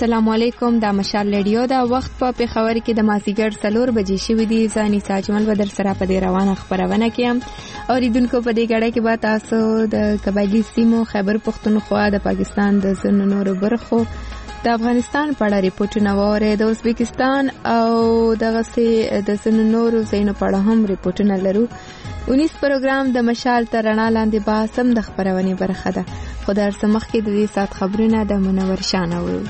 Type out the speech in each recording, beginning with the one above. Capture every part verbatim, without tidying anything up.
السلام علیکم. دا مشال ریډیو دا وخت په پیښور کې د مازیګر څلور بجې شوې دي. ځاني ساجمل بدر سره په دې روانه خبرونه کې او ریدونکو په دې غړې کې به تاسو د قبایلی سیمو خیبر پختونخوا د پاکستان د ځینو نورو برخو د افغانستان په اړه ریپورتونه وره د ازبکستان او دغه سي د ځینو نورو زینو په اړه هم ریپورتونه لرو. اونیس پروګرام د مشال تر رڼا لاندې به سم د خبرونې برخه ده. خدای سمخ کې د دې سات خبرونه د منور شانه وو.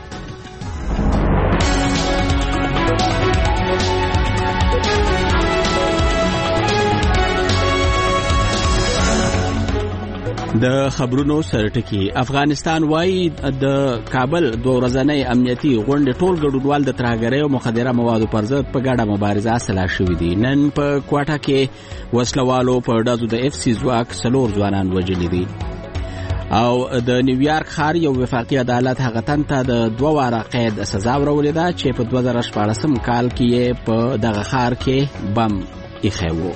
د خبرونو سرټکی. افغانستان وايي د کابل دوه ورځنۍ امنیتي غونډې ټول ګډونوال د ترهګرۍ او مخدره موادو پر ضد په ګډه مبارزه سلا شوې دي. نن په کوټه کې وسلوالو په ډزو د اف سی ځواک څلور ځوانان وژلي دي او د نیویارک ښار یو وفاقي عدالت هغه تن ته د دوه واره قید سزا ورولې ده چې په دوه زره شپاړسم کال کې په دغه ښار کې بم ایښی و.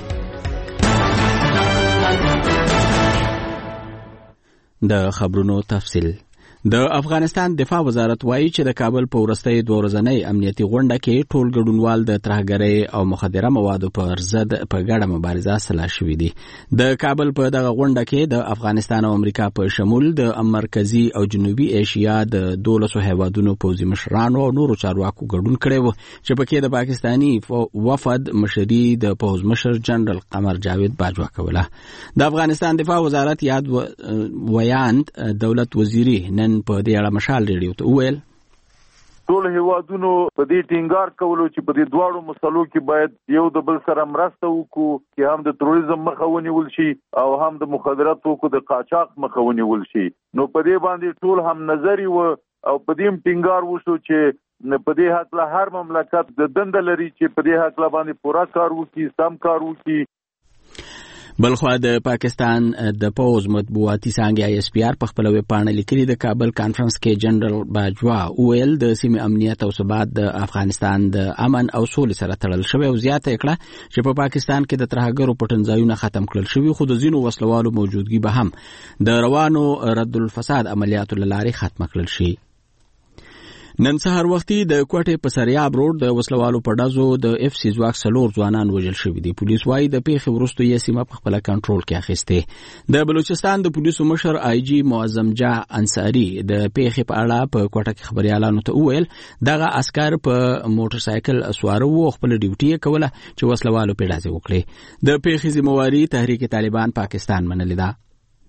د خبرونو تفصیل. د افغانستان دفاع وزارت وایي چې د کابل په ورستۍ دوه ورځنۍ امنیتي غونډه کې ټول ګډونوال د ترهګرۍ او مخدره موادو پر ضد په ګډه مبارزه سلا شوې دي. د کابل په دغه غونډه کې د افغانستان او امریکا په شمول د مرکزی او جنوبي ایشیا د دولسو هیوادونو پوځي مشرانو او نورو چارواکو ګډون کړی و چې پکې د پاکستاني وفد مشري د پوځ مشر جنرال قمر جاوید باجوا کوله. د افغانستان دفاع وزارت یاد ویاند دولت وزیری نن په دې اړه مشال ریډیو ته وویل ټول هیوادونو په دې ټینګار کولو چې په دې دواړو مسلو کې باید یو د بل سره مرسته وکړو چې هم د تروریزم مخه ونیول شي او هم د مخدرات توکو د قاچاق مخه ونیول شي. نو په دې باندې ټول هم نظری و او په دې ټینګار وشو چې په دې حق له هر مملکت د دند لري چې په دې حق له باندې پورا کار وکړي، سم کار وکړي. بلخوا د پاکستان د پوز مطبوعاتي څانګې آی اس پی آر په خپل ویب پاڼه لیکلي د کابل کانفرنس کې جنرال باجوا ویل د سیمې امنیت او ثبات د افغانستان د امن او سولې سره تړل شوی او زیاته کړه چې په پاکستان کې د ترهګرو پټنځایونه ختم کړل شوی خو د ځینو وسلوالو موجودګي به هم د روانو رد الفساد عملیاتو لارې ختم کړل شي. نن سهار وختي د کوټې په سریاب روډ د وسلوالو په ډزو د اف سی ځواک څلور ځوانان وژل شوي دي. پولیس وايي د پیښې وروسته یې سیمه په خپل کنټرول کې اخیستې. د بلوچستان د پولیسو مشر آی جی معظم جاه انصاری د پیښې په اړه په کوټه کې خبريالانو ته وویل دغه عسكر په موټر سایکل سواره وو خپل ډیوټي کوله چې وسلوالو په ډزې وکړي. د پیښې ذمہواری تحریک طالبان پاکستان منلې ده.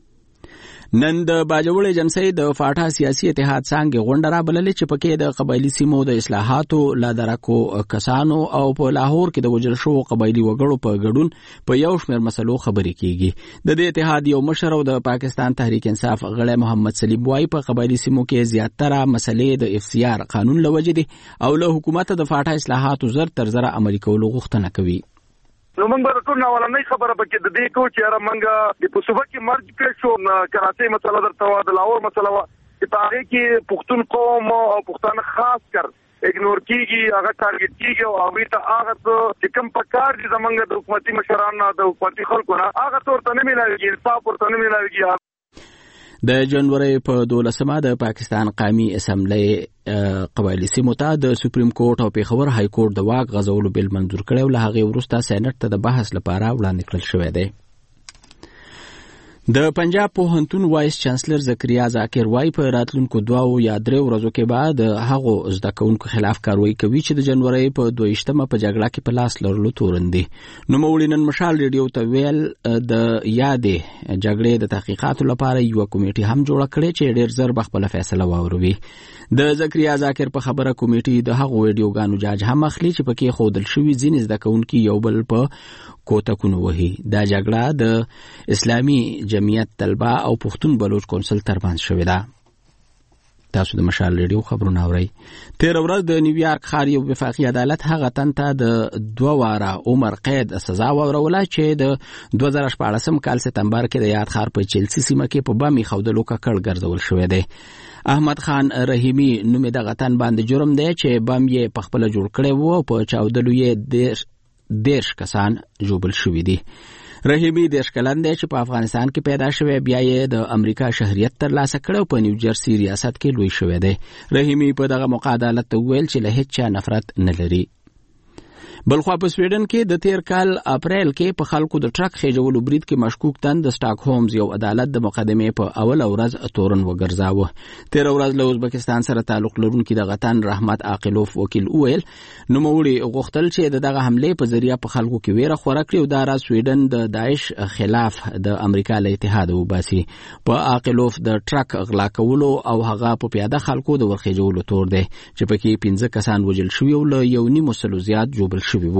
نن د باجوړ ایجنسی د فاټا سیاسي اتحاد څنګه غونډه را بللې چې پکې د قبایلی سیمو د اصلاحاتو لادرکو کسانو او په لاهور کې د وجل شو قبایلی وګړو په ګډون په یو شمېر مسلو خبرې کیږي. د دې اتحاد یو مشر او د پاکستان تحریک انصاف غړی محمد سلیم وای په قبایلی سیمو کې زیاتره مسلې د اف سی آر قانون لوجدي او له حکومت د فاټا اصلاحاتو زر تر زر عملي کولو غوښتنه کوي. نو موږ به ټول اولنۍ خبره پکې د دې کو چې را موږ د پوسوبه کې مرج کړ شو کراچۍ مسله درته و د لاهور مسله و چې په هغه کې پښتون قوم او پښتانه خاص کر اګنور کیږي هغه ټارګټ کیږي او هغه ته هغه چې کوم پکار دي زمونږ د حکومتي مشرانو د حکومتي خلکو نه هغه ورته نه ملایږي انصاف ورته نه ملایږي. د جنوري په دولسمه د پاکستان قومي اسمبلی قبایلی سیمو ته د سپریم کورټ او پیښور های کورټ د واک غځولو بل منظور کړی او له هغې وروسته سېنات ته د بحث لپاره وړاندې کړل شوی دی. د پنجاب پوهنتون وایس چانسلر زکریا ذاکر وای په راتلونکو دوه یا درې ورځو کې بعد هغه زده کوونکو خلاف کاروایی کوي چې د جنوري په دویشتمه په جګړه کې په لاس لرلو تورن دي. نو مولي نن مشال ریډیو ته ویل د یادې جګړې د تحقیقاتو لپاره یو کمیټه هم جوړه کړې چې ډېر زر بخپله فیصله واوروي. د زکریا ذاکر په خبره کمیټه د هغو ویډیوګانو جاج هم اخلي چې پکې خودل شوی ځینې زده کوونکي یو بل په کوتکونو وهي. دا جګړه د اسلامي جمعیت طلبه او پښتون بلوچ کونسل ترمنځ شوې ده. تاسو د مشال ریډیو خبرونه اورئ. تیر ورځ د نیویارک ښار یو وفاقي عدالت هغه تن ته د دوه واره عمر قید سزا وروله چې د دوه زره شپاړسم کال سپتمبر کې د یاد ښار په چلسي سیمه کې په بم ایښودلو ککړ ګرځول شوی دی. احمد خان رحیمی نومې دغه تن باندې جرم دی چې بم یې په خپله جوړ کړی و او په چاودلو یې دیرش کسان جوبل شوي دي. رحیمي د اشکلند چې په افغانستان کې پیدا شوی بیا یې د امریکا شهریت ترلاسه کړ په نیوجرسي ریاست کې لوی شوی دی. رحیمي په دغه موقع عدالت ته وویل چې له هیڅ چا نفرت نه لري. بلخوا په سویډن کې د تیر کال اپریل کې په خلکو د ټرک خېجولو برید کې مشکوک تن د سټاک هومز یو عدالت د مقدمې په اول ورځ تورن وګرځاوه. تیر ورځ له ازبکستان سره تعلق لرونکي د غتن رحمت عاقلوف وکیل وویل نوموړي غوښتل چې د دغه حمله په ذریعہ په خلکو کې ویره خوره کړي او دا را سویډن د داعش خلاف د امریکا له اتحاد وباسي. په عاقلوف د ټرک غلا کولو او هغه په پیاده خلکو د ورخېجولو تور دی چې پکې پنځه کسان وژل شوي او له یو نیم سلو زیات جوړل شوي وو.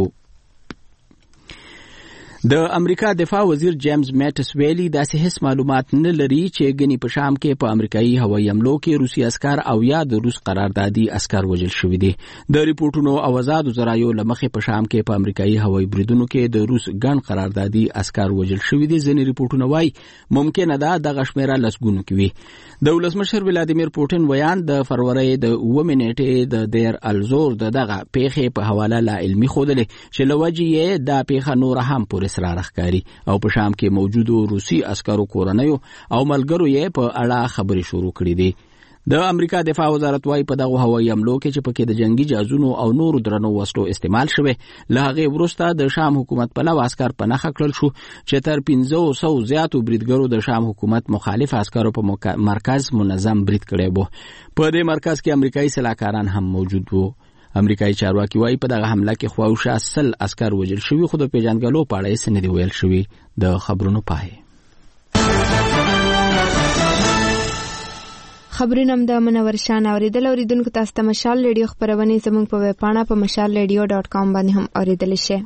د امریکا دفاع وزیر جیمز میټس ویلي داسې هیڅ معلومات نه لري چې ګنې په شام کې په امریکایي هوایي حملو کې روسي عسکر او یا د روس قراردادي عسکر وژل شوي دي. د ریپورټونو او آزادو ذرایعو له مخې په شام کې په امریکایي هوایي بریدونو کې د روس ګڼ قراردادي عسکر وژل شوي دي. ځینې ریپورټونه وایي ممکنه ده دغه شمېره لسګونو کې وي. د ولسمشر ولادیمیر پوټین ویان د فروری د اوومې نیټې د دیر الزور د دغه پیښې په حواله لا علمي ښودلې چې له وجې یې دا پیښه نوره هم پورې سره راښکاري او په شام کې موجودو روسي عسکرو کورنیو او ملګرو یې په اړه خبرې شروع کړې دي. د امریکا دفاع وزارت وايي په دغه هوایي حملو کې چې پکې د جنگي جهازونو او نورو درنو وسلو استعمال شوی له هغې وروسته د شام حکومت پلوه عسکر په نښه کړل شو چې تر پنځه سوه زیاتو بریدګرو د شام حکومت مخالف عسکرو په مرکز منظم برید کړی و. په دې مرکز کې امریکایي سلاکاران هم موجود وو. امریکایي چارواکي وايي په دغه حمله کې خواوشا سل عسکر وژل شوي خو د پیژندګلو په اړه یې څه نه دي ویل شوي. د خبرونو پای خبرونه هم د منور شان اوریدل. اوریدونکو تاسو ته مشال ریډیو خبرونه زموږ په ویب پاڼه په مشال ریډیو ډاټ کام باندې هم اوریدل شي.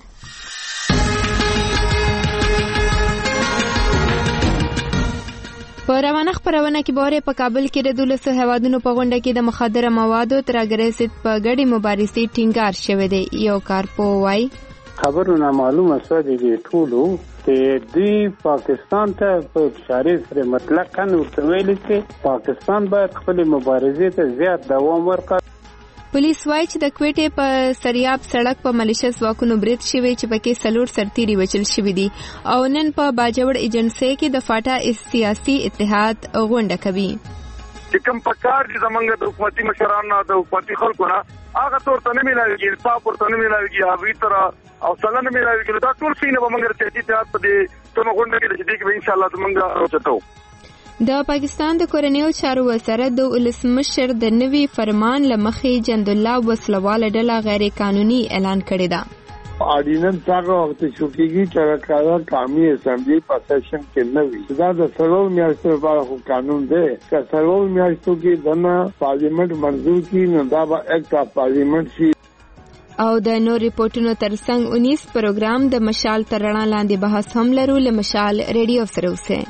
په روانه خبرونه کې باره په کابل کې د دولسو هیوادونو په غونډه کې د مخدره موادو ترګرې ضد په ګډې مبارزې ټینګار شوی دی. یو کارپو وایي خبرونه معلومه شوه چې ټولو چې دوی پاکستان ته په اشاره سره مطلقاً ورته ویلي چې پاکستان باید خپل مبارزې ته زیات دوام ورکړي. پولیس وایي چې د کوټې په سریاب سړک په ملیشه ځواکونو برید شوی چې پکې څلور سرتیري وژل شوي دي او نن په باجوړ ایجنسۍ کې د فاټا سیاسي اتحاد غونډه کوي. چې کوم پکار دي زمونږ د حکومتي مشرانو د حکومتي خلکو نه هغه تور ته نه ملایږي انصاف ورته نه ملایږي هغه تر او سلام نه ملایږي. دا ټول څه نه ومنګر چې اتحاد په دې کوم غونډه کې چې دې ان شاء الله زمونږ راځو. د پاکستان د کورنیو چارو وزارت د ولسمشر د نوي فرمان لمخې جندالله وسلواله ډله غیر قانوني اعلان کړی ده. آرډیننس هغه وخت شو کېږي چې راکړه قومي اسمبلی په سیشن کې نه وي. دا د څلور میاشتو لپاره خو قانون دی چې څلور میاشتو کې دنه پارلیمنت منظور کړي نو دا به اکټ اف پارلیمنت شي. او د نور ریپورتونو ترڅنګ اونیس پروګرام د مشال تر رڼا لاندې بحث هم لرو. له مشال ریډیو سره اوسئ.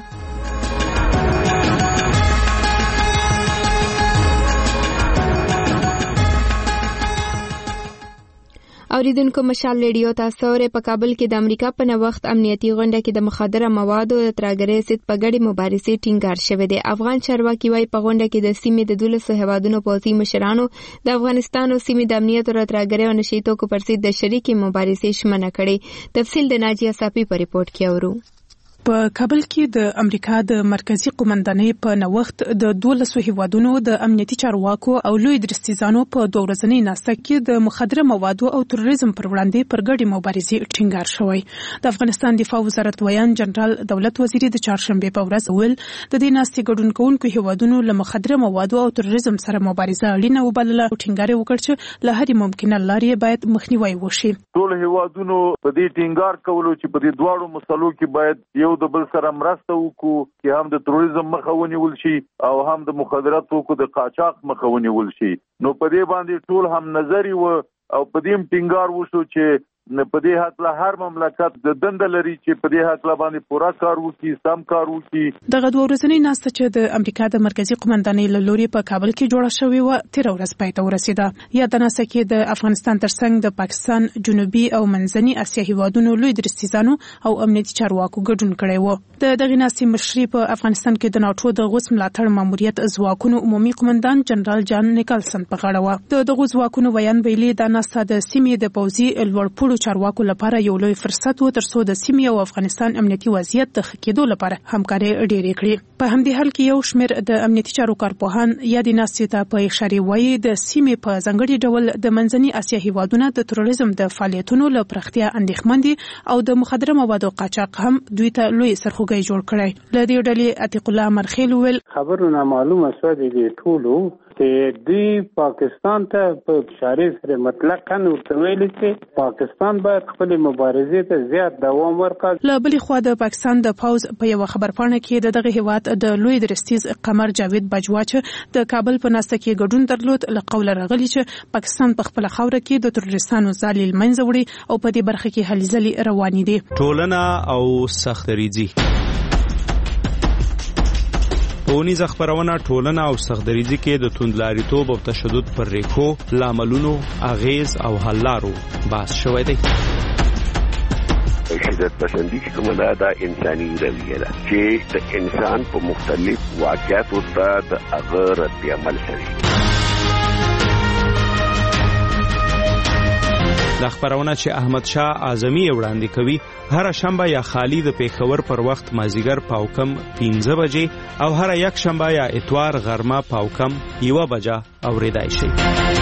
اوریدونکو مشال ریډیو تاسو ورې په کابل کې د امریکا په نوښت امنیتي غونډه کې د مخدره موادو د ترګرې ضد په ګډې مبارزې ټینګار شوی دی. افغان چارواکي وايي په غونډه کې د سیمې د دولسو هیوادونو پوځي مشرانو د افغانستان او سیمې د امنیت او ترګرې او نشي توکو پر ضد د شریکې مبارزې ژمنه کړې. تفصیل د ناجیه صافي په ریپورت کې اورو. په کابل کې د امریکا د مرکزی قومندانۍ په نوښت د دولسو هیوادونو د امنیتي چارواکو او لوی درستیزانو په دوه ورځنۍ ناسته کې د مخدره موادو او تروریزم پر وړاندې پر ګډې مبارزې ټینګار شوی. د افغانستان دفاع وزارت ویان جنرال دولت وزیر د چهارشنبه په ورځ ویل د دې ناستې ګډون کوونکو هیوادونو له مخدره موادو او تروریزم سره مبارزه اړینه وبلله او ټینګار وکړ چې له هرې ممکنه لارې باید مخنیوي وشي. ټول هیوادونو په دې ټینګار کولو چې په دې دواړو مسلو کې باید یو د بل سره مرسته وکړو چې هم د تروریزم مخه ونیول شي او هم د مخدرات توکو د قاچاق مخه ونیول شي. نو په دې باندې ټول هم نظری و او په دې ټینګار وشو چې په دې حق له هر مملکت د دند لري چې په دې حق له باندې پورا کار وکړي سم کار وکړي. دغه دوه ورځنۍ ناسته چې د امریکا د مرکزی قومندانۍ له لوري په کابل کې جوړه شوې و تیر ورځ پای ته ورسېده. یا د ناسته کې د افغانستان ترڅنګ د پاکستان جنوبي او منځني اسیا هیوادونو لوی درستیزانو او امنیتي چارواکو ګډون کړی و. د دغه ناستې مشري په افغانستان کې د ناټو د غوث ملاتړ ماموریت ځواکونو عمومي قومندان جنرال جان نیکلسن په غاړه و. د دغه ځواکونو ویان ویلي دا ناسته د سیمې د پوځي لوړپوړو دواړو چارواکو لپاره یو لوی فرصت و ترڅو د سیمې او افغانستان امنیتي وضعیت د ښه کېدو لپاره همکاري ډېرې کړي. په همدې حال کې یو شمېر د امنیتي چارو کارپوهان یا د ناستې ته په اشاره وایي د سیمې په ځانګړي ډول د منځني اسیا هیوادونه د تروریزم د فعالیتونو له پراختیا اندېښمن دي او د مخدره موادو قاچاق هم دوی ته لوی سرخوږی جوړ کړی. له دې ډلې عتیق الله مرخیل وویل خبرونه معلومه شوه دي ټولو چې دوی پاکستان ته په اشاره سره مطلقاً ورته ویلي چې پاکستان باید خپل مبارزې ته زیات دوام ورکړي. له بلې خوا د پاکستان د پوز په یو خبرپاڼه کې د دغه هیواد د لوی درستیز قمر جاوید بجوا چې د کابل په ناسته کې ګډون درلود له قوله راغلی چې پاکستان په خپل خاوره کې د تروریستانو ځالې منځ وړي او په دې برخه کې هلې ځلې روانې دي. ټولنه او سختریزي ټولنیزه خبرونه ټولنه او سختدریزي کې د توندلاریتوب او تشدد پر ریښو لاملونو اغیز او حل لارو بحث شوی دی. شدت پسندی چې کومه ده دا انساني رویه ده چې د انسان په مختلف واقعاتو ته د هغه رد عمل کوي. د خبرونه چې احمد شاه اعظمي وړاندې کوي هر شنبه یا خالی د پیښور پر وخت مازیګر پاوکم پنځه بجې او هر یک شنبه یا اتوار غرمه پاوکم یو بجه اوریدای شي.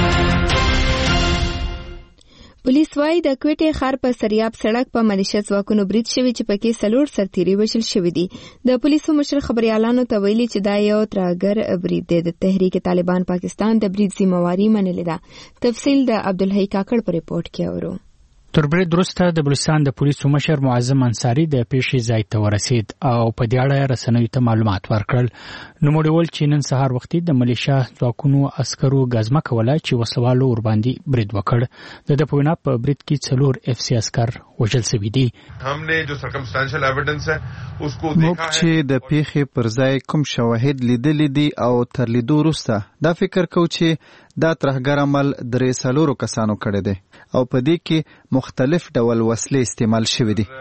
پولیس وايي د کوټې ښار په سریاب سړک په ملیشه ځواکونو برید شوی چې پکې څلور سرتیري وژل شوي دي. د پولیسو مشر خبريالانو ته ویلي چې دا یو ترهګر برید دی. د تحریک طالبان پاکستان د برید ذمہواری منلې ده. تفصیل د عبدالحی کاکړ په ریپورت کې اورو. تر برید وروسته د بلوچستان د پولیسو مشر معظم انصاری د پیښې ځای ته ورسید او په دې اړه رسنیو ته معلومات ورکړل. نوموړي وویل چې نن سهار وختي د ملیشه ځواکونو عسکرو ګزمه کوله چې وسلوالو ورباندې برید وکړ. د ده په وینا په برید کې څلور اف سی عسکر وژل شوي دي. موږ چې د پیښې پر ځای کوم شواهد لیدلي دي او تر لیدو وروسته دا فکر کوو چې دا ترهګر عمل درې څلورو کسانو کړی دی او په دې کې مختلف ډول وسلې استعمال شوې دي.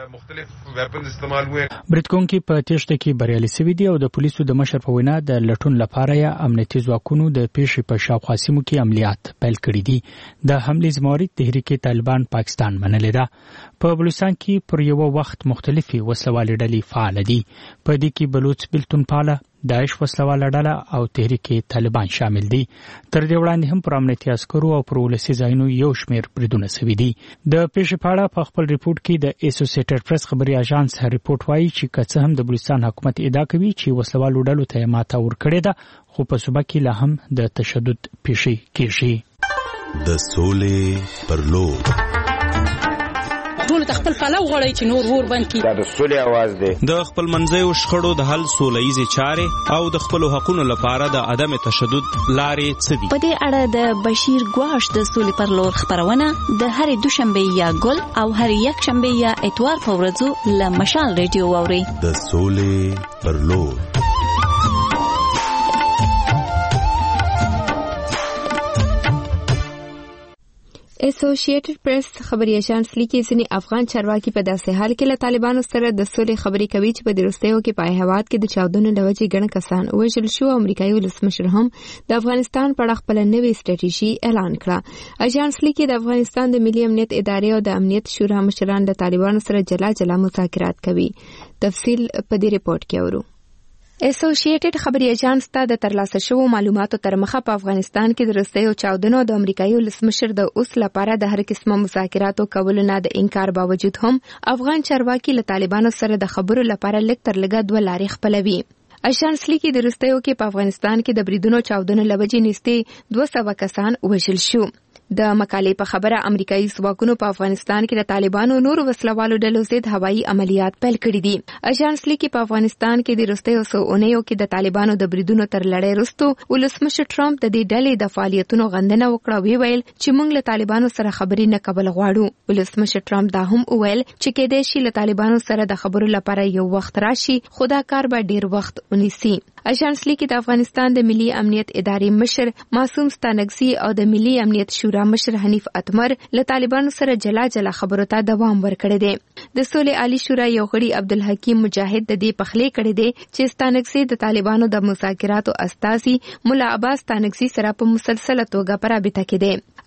برید کوونکي په تېښته کې بریالي شوي دي او د پولیسو د مشر په وینا د لټون لپاره یې امنیتي ځواکونو د پیښې په شاوخوا سیمو کې عملیات پیل کړي دي. د حملې ذمہواری تحریک طالبان پاکستان منلې ده. په بلوچستان کې پر یو وخت مختلفي وسلوالې ډلې فعال دي. په دې کې بلوچ بلتون پاله، داعش وسلواله ډله او تحریک طالبان شامل دي. تر دې وړاندې هم پر امنیتي عسکرو او پر ولسي ځایونو یو شمېر بریدونه شوي دي. د پیښې په اړه په خپل ریپورت کې د ایسوسییټډ پریس خبري اژانس ریپورت وایي چې که څه هم د بلوچستان حکومت ادعا کوي چې وسلوالو ډلو ته ماته ورکړې ده، خو په صوبه کې لا هم د تشدد پیښې کېږي. د سولې پر لور ټول د خپل پلو غړی چې نور ور بند کی. دا د سولې आवाज دی. د خپل منځیو شخړو د حل سولهیزي چارې او د خپل حقوقو لپاره د عدم تشدد لارې څه دي. په دې اړه د بشیر ګواش د سولې پر لور خبرونه د هرې دوشنبه یا ګل او هرې یک شنبه یا اتوار په ورځو له مشال ریډیو واوري. د سولې پر لور. ایسوسییټډ پریس خبري اژانس لیکي چې افغان چارواکي په داسې حال کې له طالبانو سره د سولې خبرې کوي چې په دې وروستیو کې په هیواد کې د چاودنو له وجې ګڼ کسان وژل شو. امریکایي ولسمشر هم د افغانستان په اړه خپله نوې سټریټیژي اعلان کړه. اژانس لیکي د افغانستان د ملي امنیت ادارې او د امنیت شورا مشران د طالبانو سره جلا جلا مذاکرات کوي. تفصیل په دې ریپورت کې اورو. ایسوسییټډ خبري اژانس ته د ترلاسه شوو معلوماتو تر مخه په افغانستان کې د وروستیو چاودنو د امریکایي ولسمشر د اوس لپاره د هر قسمه مذاکراتو کولو نه د انکار باوجود هم افغان چارواکي له طالبانو سره د خبرو لپاره لږ تر لږه دوه لارې خپلوي. اژانس لیکي د وروستیو کې په افغانستان کې د بریدونو چاودنو له وجې نږدې دوه سوه کسان وژل شو. د مقالې په خبره امریکایي ځواکونو په افغانستان کې د طالبانو نورو وسلوالو ډلو ضد هوایي عملیات پیل کړي دي. اژانس لیکي په افغانستان کې د وروستیو څو اونیو کې د طالبانو د بریدونو تر لړۍ وروسته ولسمشر ټرمپ د دې ډلې د فعالیتونو غندنه وکړه. وی ویل چې موږ له طالبانو سره خبرې نه کول غواړو. ولسمشر ټرمپ دا هم وویل چې کېدای شي له طالبانو سره د خبرو لپاره یو وخت راشي، خو دا کار به ډیر وخت ونیسي. اژانس لیکي د افغانستان د ملي امنیت ادارې مشر معصوم ستانکزي او د ملي امنیت شورا مشر حنیف اتمر له طالبانو سره جلا جلا خبرو ته دوام ورکړی دی. د سولې عالی شورا یو غړي عبدالحکیم مجاهد د دې پخلی کړی دی چې ستانکزي د طالبانو د مذاکراتو استازي مولا عباس ستانکزي سره په مسلسله توګه په رابطه کې دی.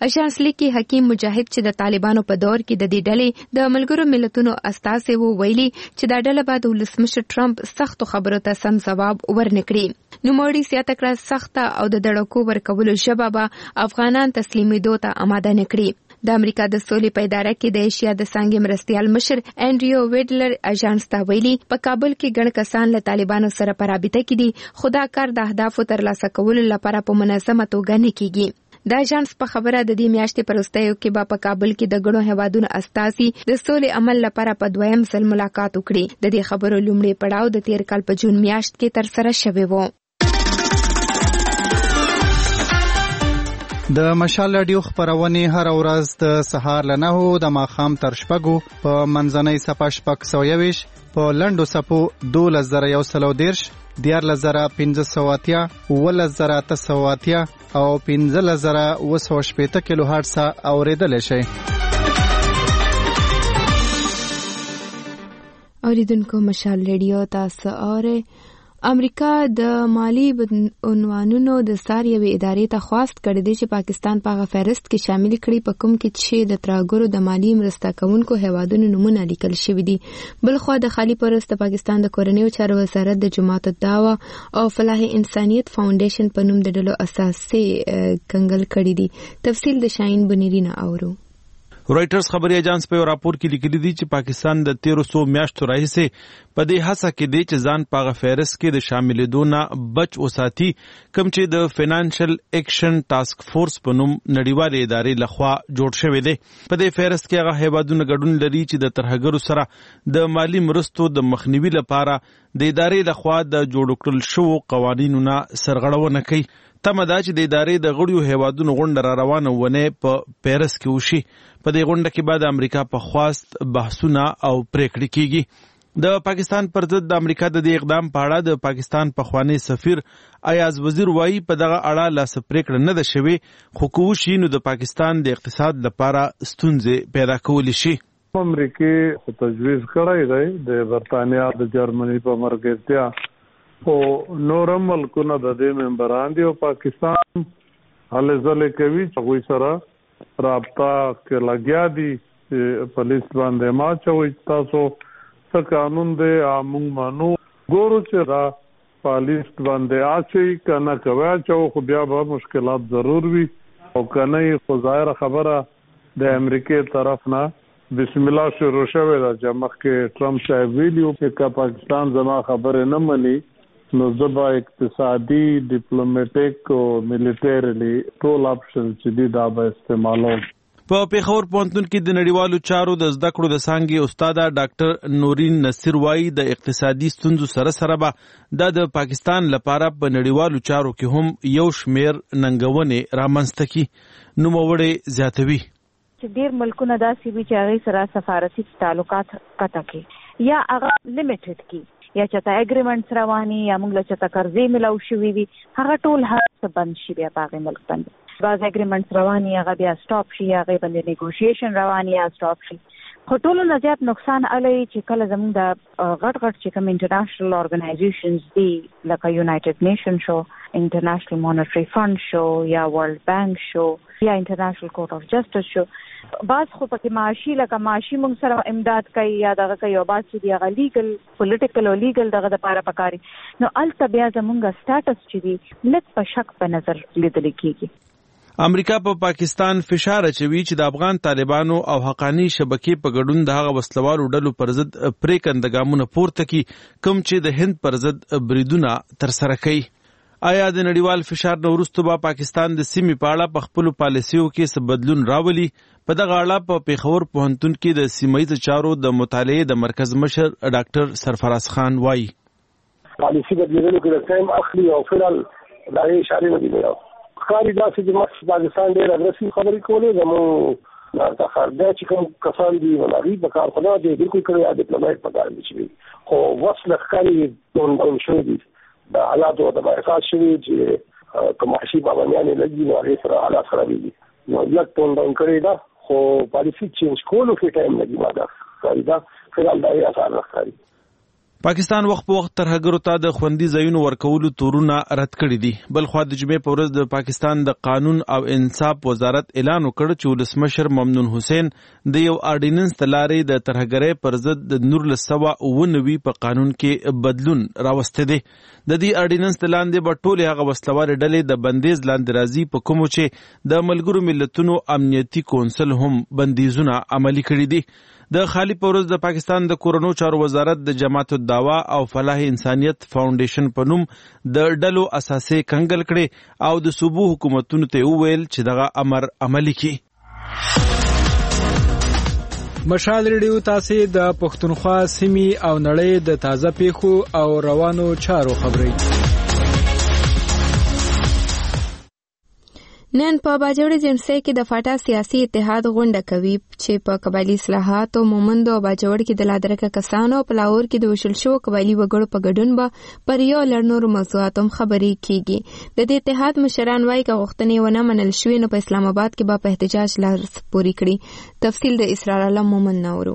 اژانس لیکي حکیم مجاهد چې د طالبانو په دور کې د دې ډلې د ملګرو ملتونو استازي وو ویلي چې دا ډله به د ولسمشر ټرمپ سختو خبرو ته سم ځواب ورنکړي. نوموړي زیاته کړه سخته او د دړکو ورکولو ژبه به افغانان تسلیمېدو ته آماده نه کړي. د امریکا د سولې په اداره کې د ایشیا د څانګې مرستیال مشر انډریو ویډلر اژانس ته ویلي په کابل کې ګڼ کسان له طالبانو سره په رابطه کې دي، خو دا کار د اهدافو ترلاسه کولو لپاره په منظمه توګه نه کیږي. د اژانس په خبره د دې میاشتې په وروستیو کې به په کابل کې د ګڼو هیوادونو استازي د سولې عمل لپاره په دویم ځل ملاقات وکړي. د دې خبرو لومړی پړاو د تیر کال په جون میاشت کې ترسره شوی و. د مشال رادیو خبرونه هر ورځ د سهار له نهو د ماښام تر شپږو په منځنۍ صفه شپږ سوه یویش په لنډو صفو دولس زره یو سل او دېرش دیارلس زره پنځه سوه اتیا اوولس زره اته سوه اتیا او پنځلس زره اوه سوه شپېته کیلو هرټز اورېدلی شئ. اوریدونکو مشال رادیو تاسو اورئ. امریکا د مالی عنوانونو د سار یوې ادارې ته خواست کړی دی چې پاکستان په هغه فهرست کې شامل کړي په کوم کې چې د ترهګرو د مالی مرسته کوونکو هیوادونو نومونه لیکل شوي دي. بلخوا د خالي پرست د پاکستان د کورنیو چارو وزارت د جماعت الدعوه او فلاح انسانیت فاونډیشن په نوم د ډلو اساسي کنګل کړي دي. تفصیل د شاهین بنیرینه اورو. رويټرز خبري اژانس په راپور کې لیکلي دي چې پاکستان د تیرو سو میاشتو راهیسې په دې هڅه کې دی چې ځان په هغه فهرست کې د شاملېدو نه بچ وساتي کوم چې د فینانشل ایکشن ټاسک فورس په نوم نړیوالې ادارې لخوا جوړ شوی دی. په دې فهرست کې هغه هیوادونه ګډون لري چې د ترهګرو سره د مالی مرستو د مخنیوي لپاره د ادارې لخوا د جوړ کړل شوو قوانینو نه سرغړونه کوي. تمه ده چې د ادارې د غړیو هیوادونو غونډه را روانه ونه په پیرس کې وشي. په دې غونډه کې بعد امریکا په خواست بحثونه او پریکړې کیږي. د پاکستان پر ضد د امریکا د دې اقدام په اړه د پاکستان پخوانی سفیر ایاز وزیر وایي په دغه اړه لاس پریکړه نه ده شوې، خو کوشي نو د پاکستان د اقتصاد لپاره ستونزې پیدا کولی شي. امریکای خو تجویز کړی دی د برتانیا د جرمني په مرګرتیا او نورم ملکونه د دې ممبران دي او پاکستان هلې ځلې کوي چې هغوی سره رابطه کې لګیا دي چې په لیست باندې ما چوي تاسو څه قانون دی موږ مانو ګورو چې را په لیست باندې اچي کنه کوي چې خو بیا به مشکلات ضرور وي او کنه خو ظاهر خبره د امریکای طرف نه بسم الله شروع شوه دا چې مخکې ټرمپ صاحب ویلو چې پاکستان زما خبره نه مني نو زبا اقتصادي ډیپلوماټیک او ملټریلی ټول اپشن چې دي دا به استعمالو. په پیښور پوهنتون کې د نړیوالو چارو د زده کړو د څانګې استاد ډاکټر نورین نصیر وایي د اقتصادي ستونزو سره سره به د پاکستان لپاره په نړیوالو چارو کې هم یو شمیر ننګونې رامنځته کړي. نوموړی زیاتوي چې ډیر ملکونه داسې وي چې هغې سره سفارتي تعلقات قطع کړي یا هغه لیمیټډ کړي یا چاته اګریمنټس رواني یا موږ له چاته قرضې ملاو شوي وي هغه ټول هر څه بند شي بیا په هغې ملک باندې. بعض اګریمنټس رواني هغه بیا سټاپ شي، هغې باندې نیګوشیشن رواني یا سټاپ شي. خو ټولو نه زیات نقصان الی چې کله زموږ د غټ غټ چې کوم انټرنیشنل ارګنایزیشنز دي لکه یونایټډ نیشن شو، انټرنیشنل مانیټري فند شو یا ورلد بانک شو یا انټرنیشنل کورټ اف جسټس شو، بعض خو پکې معاشي لکه معاشي موږ سره امداد کوي یا دغه کوي او بعض چې دی هغه لیګل پولیټیکل او لیګل دغه دپاره پکاري. نو هلته بیا زموږ سټاټس چې دی لږ په شک په نظر لیدل کېږي. امریکا په پا پاکستان فشار اچوي چې د افغان طالبانو او حقانی شبکې په ګډون د هغه وسلوالو ډلو پر ضد پریکنده ګامونه پورته کړي کوم چې د هند پر ضد بریدونه ترسره کوي. آیا د نړیوال فشار نه وروسته به پاکستان د سیمې په اړه په خپلو پالیسیو کې څه بدلون راولي؟ په دغه اړه په پیښور پوهنتون کې د سیمهییزو چارو د مطالعې د مرکز مشر ډاکټر سرفراز خان وایي پالیسي بدلېدلو کې د ټایم اخلي او فعل د هغې اشارې نه دي ویل ښکاري داسې چې مخکې پاکستان ډېر اګرسیو خبرې کولې زموږ د خارجه چې کوم کسان دي هغوی په کار خو نه دی بلکل کړی یا ډیپلوماټ په کار دي چې وي خو وس له ښکاري ډون ډون شوي دي د حالاتو د باعثات شوي چې که محشي بابنیانې لګي نو هغې سره حالات خرابېږي نو لږ ټون ډاون کړی ده خو پالیسي چینج کولو کې ټایم لګي ما دا ښکاري ده فلحال دا یې اثار نه ښکاري. پاکستان وخت په وخت ترهګرو ته د خوندي ځایونو ورکولو تورونه رد کړي دي. بل خو د جمعې په ورځ د پاکستان د قانون او انصاف وزارت اعلان وکړ چې ولسمشر ممنون حسین د یو اورډیننس د لارې د ترهګرۍ پر ضد د نولس سوه اوه نوي په قانون کې بدلون راوستی دی. د دې اورډیننس د لاندې به ټولې هغه وسلوارې ډلې د بندیز لاندې راځي په کومو چې د ملګرو ملتونو امنیتي کونسل هم بندیزونه عملي کړي دي. د خالی په ورځ د پاکستان د کورونو چارو وزارت د جماعت الدعوا او فلاح انسانیت فاونډیشن په نوم د ډلو اساسي کنګل کړي او د صوبو حکومتونو ته وویل چې دغه امر عملي کړي. مشال ریډیو تاسو د پښتونخوا سیمې او نړۍ د تازه پیښو او روانو چارو خبري. نن په باجوړ جنسي کې د فاټا سیاسي اتحاد غونډه کوي چې په قبایلی اصلاحات او مومند او باجوړ کې د لادرکه کسانو په لاهور کې د وشل شو قبایلی وګړو په ګډون به پر یو لړنور موضوعاتو خبرې کیږي. د دې اتحاد مشران وايي چې غوښتنې ونه منل شوې نو په اسلام آباد کې به په احتجاج لار پوري کړي. تفصیل د اسرار علم مومند نورو.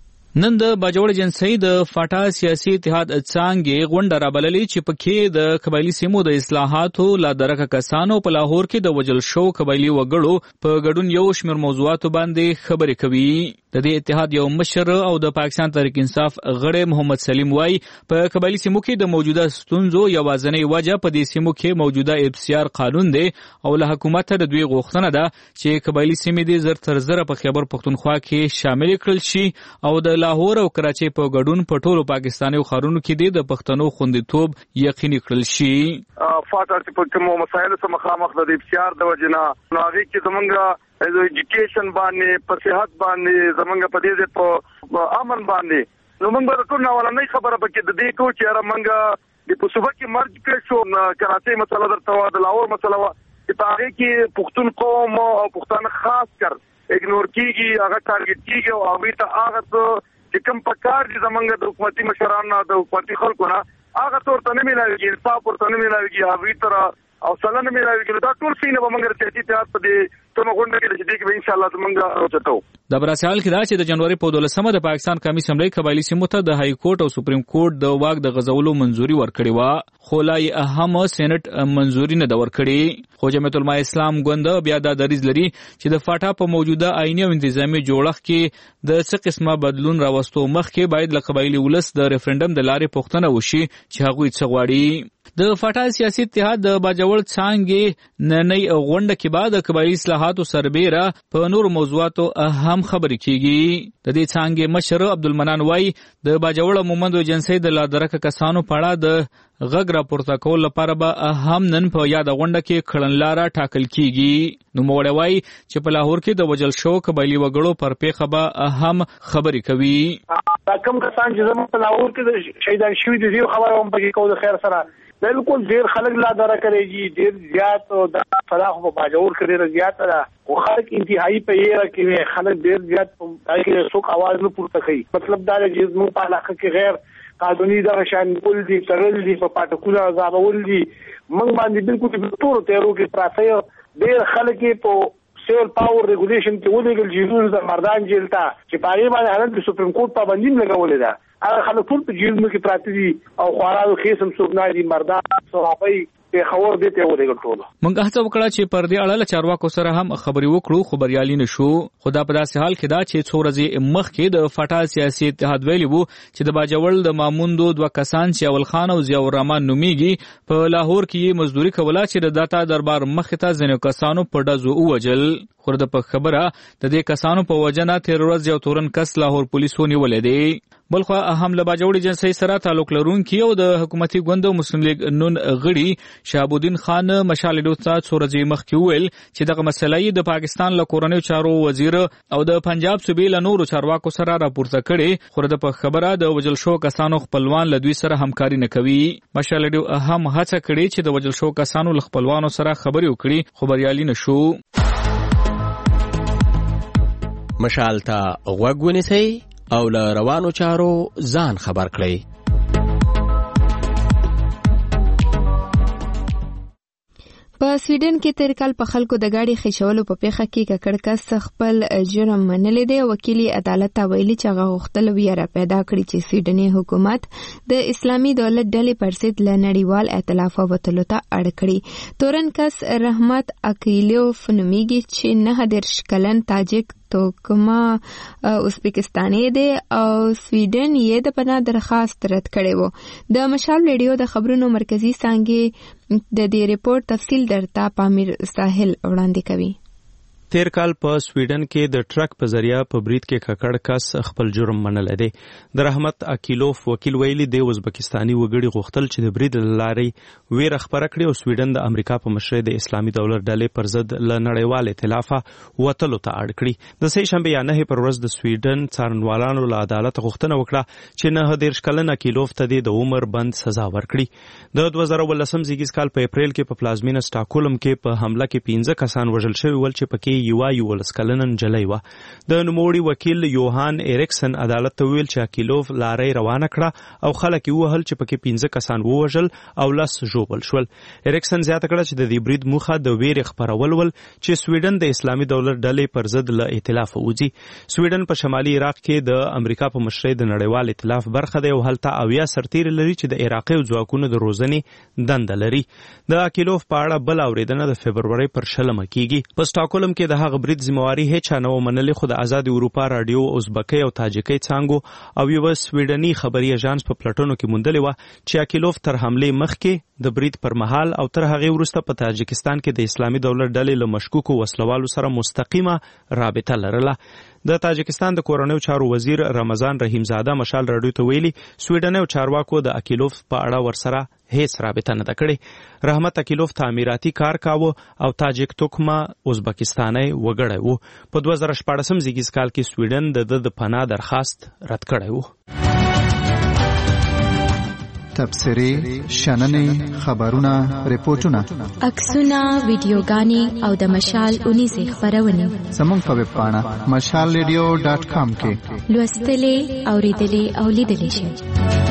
نن د باجوړ جنسي د فاټا سیاسي اتحاد څنګه غونډه رابللې چې پکې د قبایلی سیمو د اصلاحاتو لا درکه کسانو په لاهور کې د وجل شو قبایلی وګړو په ګډون یو شمېر موضوعاتو باندې خبرې کوي. د دې اتحاد یو مشر او د پاکستان تحریک انصاف غړی محمد سلیم وای په قبایلی سیمو کې د موجوده ستونزو یوازنۍ وجه په دې سیمو کې موجوده ابسیار قانون دی او له حکومت د دوی غوښتنه ده چې قبایلی سیمې دې زر تر زر په خیبر پښتونخوا کې شامل کړل شي او د لاهور او کراچۍ په ګډون په ټولو پاکستاني ښارونو کې د پښتنو خوندیتوب یقیني کړل شي. فاټا چې په کومو مسایلو سره مخامخ د ابسیار د وجنه نو هغه کې زمونږ د ایجوکیشن باندې په صحت باندې زمونږ په دې په امن باندې نو موږ به ټول اولنۍ خبره پکې د دې کو چې را موږ د پوسوبه کې مرج کې شو کراچۍ مسله درته د لاهور مسله چې په هغه کې پښتون قوم او پښتانه خاص کر اګنور کیږي هغه ټارګټ کیږي او هغه ته هغه چې کوم پکار دي زمونږ د حکومتي مشرانو د حکومتي خلکو نه هغه تور ته نه ملایږي انصاف ورته نه ملایږي هغه تر او سلام نه ملایږي دا ټول سینه به موږ ته اتحاد په دې ته موږ غونډه کې چې ان شاء الله موږ راځو. د براسال کې دا چې د جنوري په دولسمه د پاکستان قومي اسمبلی قبایلی سیمو ته د های کورټ او سپریم کورټ د واک د غزولو منځوري ورکړې و خو لا یې اهم سېنات منځوري نه د ورکړې. خو جمعیت العلماء اسلام ګوند بیا د دریز لري چې د فاټا په موجوده آئینی او انتظامی جوړښت کې د څه قسمه بدلون راوستو مخکې باید له قبایلی ولس د ریفرندم د لارې پوښتنه وشي چې هغوی څه غواړي. د فاټا سیاسي اتحاد د باجوړ څنګه نننۍ غونډه کې بعد د قبایلی اصلاحاتو سربېره په نور موضوعاتو اهم خبرې کیږي. د دې څنګه مشر عبدالمنان وای د باجوړ مومند جنسي د لادرکه کسانو په اړه د غږ راپورته کول لپاره به هم نن په یاد غونډه کې کړنلاره ټاکل کیږي. نو موړی وای چې په لاهور کې د وجل شو قبایلی وګړو پر پیښه به اهم خبرې کوي. دا کوم کسان چې زموږ په لاهور کې د شهیدان شوي دي خبره هم پکې کوو د خیر سره بالکل ډیر خلک لا دره کوي ډیر زیات او د فلاح په باجوړ کې ډیر زیات ده او خلک انتهایی په یې کې خلک ډیر زیات پای کې څوک आवाज نه پورته کوي. مطلب دا دی چې موږ په علاقه کې غیر قانوني د شان کول دي ترل دي په پټکونه زابول دي موږ باندې بالکل ټول تیرو کې پراته ډیر خلک په سیل پاور ریګولیشن کې ولېګل جیرو د مردان جیل ته چې پای باندې حالت د سپریم کورټ پابندي لګولې ده. هغه خلک ټول په جیل کې پراته دي او خوراو خېسم څوک نه دي مردان صحابي په خبر دي ته ولېګل ټول. موږ هڅه وکړه چې پر دې اړه له چارواکو سره هم خبرې وکړو خو بریالي نشو. خدا په داسې حال کې دا چې څو ورځې مخکې د فاټا سیاسي اتحاد ویلي وو چې د باجوړ د ماموندو دوه کسان چې اول خان او ضیاء الرحمن نومیږي په لاهور کې مزدوري کوله چې د داتا دربار مخې ته ځینو کسانو په ډزو ووجل. خو د په خبره د دې کسانو په وجنه تیر ورځ یو تورن کس لاهور پولیسو نیولې دی. بلخو اهم له باجوړ جنسي سره تعلق لرونکي او د حکومتي ګوند مسلم لیگ نون غړي شهاب الدین خان مشال ډوتا څورځي مخکې ویل چې دغه مسلې د پاکستان له کورنیو چارو وزیر او د پنجاب صوبې له نورو چارواکو سره راپورته کړي خو د په خبره د وجل شو کسانو خپلوان له دوی سره همکاري نه کوي. مشال ډو اهم هڅه کړي چې د وجل شو کسانو له خپلوانو سره خبرې وکړي خو بریالي نشو. مشال ته غوږ ونیسئ او له روانو چارو ځان خبر کړئ. په سویډن کې تیر کال په خلکو د گاډي خښولو په پیښه کې ککړ کس خپل جرم منلې دی. وکیل عدالت ته ویلي چې هغه غوښتل ویره پیدا کړي چې سویډني حکومت د اسلامي دولت ډلې پر ضد له نړیوال ائتلاف وتلو ته اړ کړي. تورن کس رحمت اکیلوف نومیږي چې نه دېرش کلن تاجک توکما ازبکستاني دی او سویډن یې د پناه درخواست رد کړی و. د مشال ریډیو د خبرونو مرکزی څانګې د دې ریپورت تفصیل درته پامیر ساحل وړاندې کوي. تیر کال په سویډن کې د ټرک په ذریعہ په برید کې ککړ کس خپل جرم منلی دی. د رحمت اکیلوف وکیل ویلي دی ازبکستاني وګړي غوښتل چې د برید له لارې ویره خپره کړي او سویډن د امریکا په مشرۍ د اسلامي دولت ډلې پر ضد له نړیوال ائتلاف وتلو ته اړ کړي. د سې شنبې یا نهې پر ورځ د سویډن څارنوالانو له عدالت غوښتنه وکړه چې نه دېرش کلن اکیلوف ته د عمر بند سزا ورکړي. د دوه زره ولسم زیږیز کال په اپریل کې په پلازمینه سټاکهولم کې په حمله کې پنځه کسان وژل شوي ول چې پکې یوه یولس کلنه نجلۍ وه. د نوموړي وکیل یوهان ایریکسن عدالت ته ویل چې اکیلوف لارۍ روانه کړه او خلک یې ووهل چې پکې پنځه کسان ووژل او لس ژوبل شول. ایریکسن زیاته کړه چې د دې برید موخه د ویرې خپرول ول چې سویډن د اسلامي دولت ډلې پر ضد له ائتلاف وځي. سویډن په شمالي عراق کې د امریکا په مشرۍ د نړیوال ائتلاف برخه دی او هلته اویا سرتیري لري چې د عراقي ځواکونو د روزنې دنده لري. د اکیلوف په اړه بل اورېدنه د فبرورۍ پر شلمه کیږي. په سټاکهولم کې د هغه برید ذمہواري هیڅ نه ومنلې، خو د آزاد اروپا رادیو ازبکي او تاجکي څانګو او یو سویډني خبري اژانس په پلټونو کې موندلې و چې اکیلوف تر حمله مخکې د برید پر مهال او تر هغه وروسته په تاجکستان کې د اسلامي دولت ډلې له مشکوکو وسلوالو سره مستقیمه رابطه لرله. د تاجکستان د کورنیو چارو وزیر رمضان رحیم زاده مشال رادیو ته ویلي سویډني چارواکو د اکیلوف په اړه ورسره هیڅ رابطه نه کړې. رحمت اکیلوف تعمیراتي کار کاوه او تاجک توکما ازبکستاني وګړی و. په دوه زره شپاړسم زیږیز کال کې سویډن د د پناه درخواست رد کړی و. تبصرې، شننې، خبرونه، ریپورتونه، عکسونه، ویډیوګانې او د مشال اونیزې خپرونې زموږ په ویب پاڼه مشال ریډیو ډاټ کام کې لوستلې، اوریدلې او لیدلې شئ.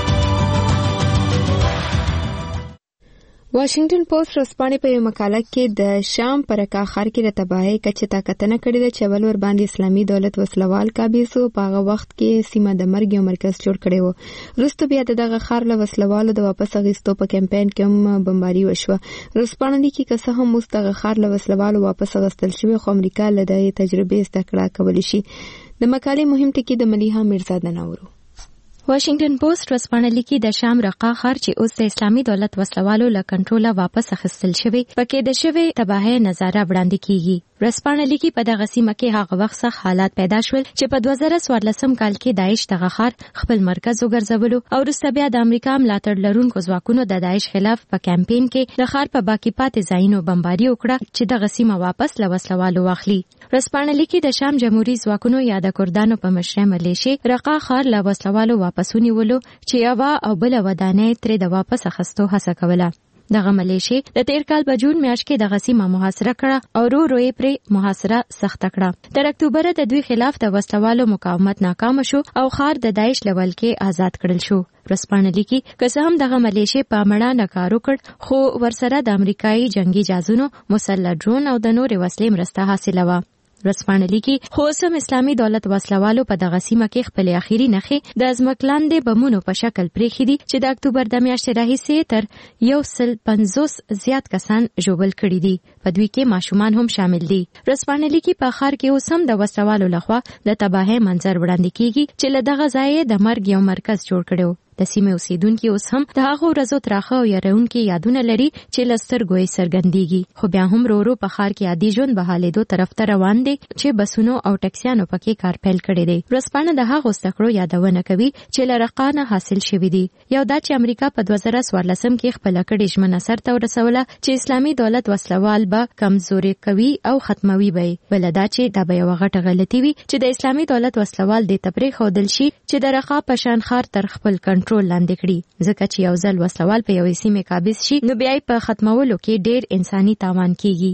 واشنگټن پوسټ ورځپاڼې په یو مقاله کې د شام پر رقا ښار کې د تباهۍ کچې ته کتنه کړې ده چې اول ور باندې اسلامي دولت وسلوال قابض و. په هغه وخت کې سیمه د مرګ یو مرکز جوړ کړی و. وروسته بیا د دغه ښار له وسلوالو د واپس اخیستو په کمپاین کې هم بمباري وشوه. ورځپاڼه لیکي که څه هم اوس دغه ښار له وسلوالو واپس اخیستل شوی، خو امریکا له دې تجربې زده کړه کولی شي. د مقالې مهم ټکي د ملیحه میرزاده نورو. واشنگټن پوسټ ورځپاڼه لیکي د شام رقا ښار چې اوس د اسلامي دولت وسلوالو له کنټروله واپس اخیستل شوی، پکې د شوی تباهۍ نظاره وړاندې کیږي. ورځپاڼه لیکي په دغه سیمه کې هغه وخت سخت حالات پیدا شول چې په دوه زره څوارلسم کال کې داعش دغه ښار خپل مرکز وګرځولو او وروسته بیا د امریکا ملاتړ لرونکو ځواکونو د داعش خلاف په کمپاین کې د ښار په باقي پاتې ځایونو بمباري وکړه چې دغه سیمه واپس له وسلوالو واخلي. ورځپاڼه لیکي د شام جمهوریت ځواکونو یا د کردانو په مشرۍ ملیشې رقا ښار له وسلوالو واپس ونیولو چې یوه او بله ودانۍ ترې د واپس اخیستو هڅه کوله. دغه ملیشې د تیر کال په جون میاشت کې دغه سیمه محاصره کړه او ورو ورو یې پرې محاصره سخته کړه. تر اکتوبره د دوی خلاف د وسلوالو مقاومت ناکام شو او ښار د داعش له ولکې آزاد کړل شو. ورځپاڼه لیکي که څه هم دغه ملیشې په مړانه کار وکړ، خو ورسره د امریکایي جنگي جهازونو، مسلح ډرون او د نورې وسلې مرسته حاصله وه. ورځپاڼه لیکي خو اوس هم اسلامي دولت وسلوالو په دغه سیمه کې خپلې اخیري نښې د ځمکلاندې بمونو په شکل پرېښي دي چې د اکتوبر د میاشتې راهیسې تر یو سل پنځوس زیات کسان ژوبل کړي دي. په دوی کې ماشومان هم شامل دي. ورځپاڼه لیکي په ښار کې اوس هم د وسلوالو لخوا د تباهۍ منظر وړاندې کیږي چې له دغه ځایه د مرګ یو مرکز جوړ کړی و. د سیمې اوسیدونکي اوس هم د هغو ورځو تراخه او یارونکي یادونه لري چې له سترګو یې څرګندېږي، خو بیا هم ورو ورو په ښار کې عادي ژوند بحالېدو طرف ته روان دی چې بسونو او ټکسیانو پکې کار پیل کړی دی. ورځپاڼه د هغو زده کړو یادونه کوي چې له رقا نه حاصل شوي دي. یو دا چې امریکا په دوه زره څوارلسم کې خپله کړې ژمنه سرته ورسوله چې اسلامي دولت وسلوال به کمزوري کوي او ختموي به یې. بله دا چې دا به یوه غټه غلطي وي چې د اسلامي دولت وسلوال دې ته پرېښودل شي چې د رقا په شان ښار تر خپل کنټرول لاندې کړي. ځکه چې یو ځل وسلوال په یوې سیمې قابض شي نو بیا یې په ختمولو کې ډېر انساني تاوان کیږي.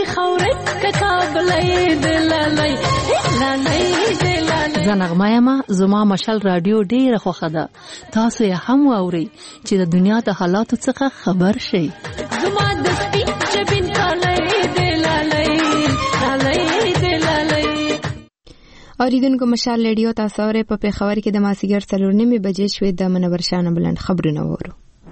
زه نغمه یم، زما مشال رادیو ډېره خوښه ده. تاسو یې هم واورئ چې د دنیا د حالاتو څخه خبر شئ. زما د سپین جبې اوریدونکو مشال ریډیو تاسو اورئ په پیښور کې د مازیګر څلور نیمې بجې شوې د منور شاه بلند خبرونه وورو.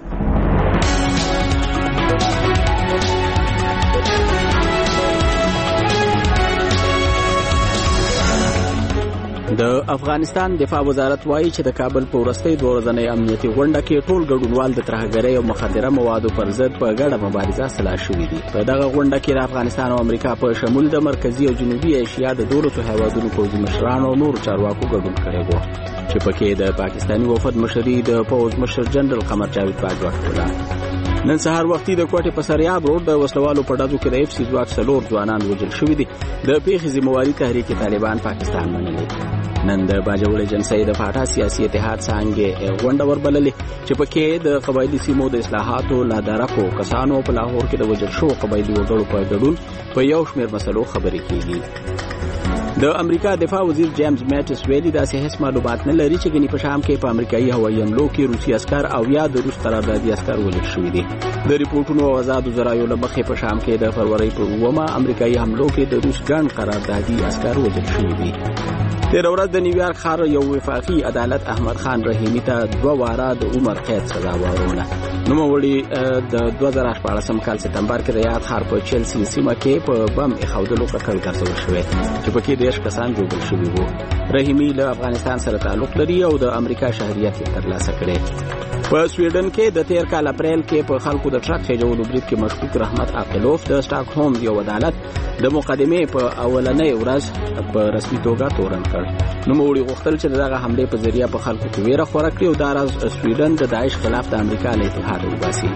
د افغانستان دفاع وزارت وایي چې د کابل په وروستۍ دوه ورځنۍ امنیتي غونډه کې ټول ګډونوال د ترهګرۍ او مخدره موادو پر ضد په ګډه مبارزه سلا شوي دي. په دغه غونډه کې د افغانستان او امریکا په شمول د مرکزي او جنوبي ایشیا د دولسو هیوادونو پوځي مشرانو او نورو چارواکو ګډون کړی و چې پکې د پاکستاني وفد مشري د پوځ مشر جنرال قمر جاوید باجوا کوله. نن سهار وختي د کوټې په سریاب روډ د وسلوالو په ډزو کې د اف سی ځواک څلور ځوانان وژل شوي دي. د پیښې ذمہواري تحریک طالبان پاکستان منلې. نن د باجوړ ایجنسی د فاټا سیاسي اتحاد څنګه غونډه وربللې چې پکې د قبایلی سیمو د اصلاحاتو لادارکو کسانو په لاهور کې د وژل شو قبایلی وګړو په ګډون په یو شمېر مسلو خبرې کیږي. د امریکا دفاع وزیر جیمز میټس ویلي دا هیڅ معلومات نه لري چې ګنې په شام کې په امریکایي هوایي حملو کې روسي عسكر او یا د روس قراردادي عسكر وژل شوي دي. د ریپورتونو او آزادو ذرایعو له مخې په شام کې د فروری په اوومه امریکایي حملو کې د روس ګڼ قراردادي عسكر وژل شوي دي. تیر ورځ د نیویارک ښار یو وفاقي عدالت احمد خان رحیمی ته دوه واره د عمر قید سزا ورکړه. نوموړي د دوه زره شپاړسم کال سپتمبر کې د یاد ښار په چلسي سیمه کې په بم ایښودلو ککړ ګرځول شوی چې پکې دیش کسان جوړ شوي وو. رحیمی له افغانستان سره تعلق لري او د امریکا شهریت یې ترلاسه کړی. په سویډن کې د تیر کال اپریل کې په خلکو د ټرک خېجولو برید کې مشکوک رحمت عاقلوف د سټاک هوم یو عدالت د مقدمې په اولنۍ ورځ په رسمي توګه تورن کړ. نوموړي غوښتل چې دغه حملې په ذریعہ په خلکو کې ویره خوره کړي او دا راز سویډن د داعش خلاف د امریکا له اتحاد وباسي.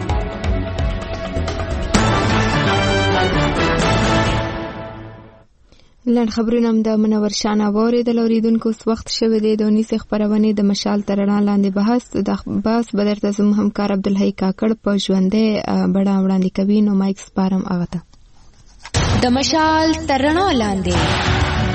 لنډ خبرونه هم د منور شاه واورېدل. اوریدونکو اوس وخت شوی دی د اونیسې خپرونې د مشال تر رڼا لاندې بحث د بحث به درته زموږ همکار عبدالحی کاکړ په ژوندۍ بڼه وړاندې کوي. نو مایک سپارم هغه ته. د مشال تر رڼا لاندې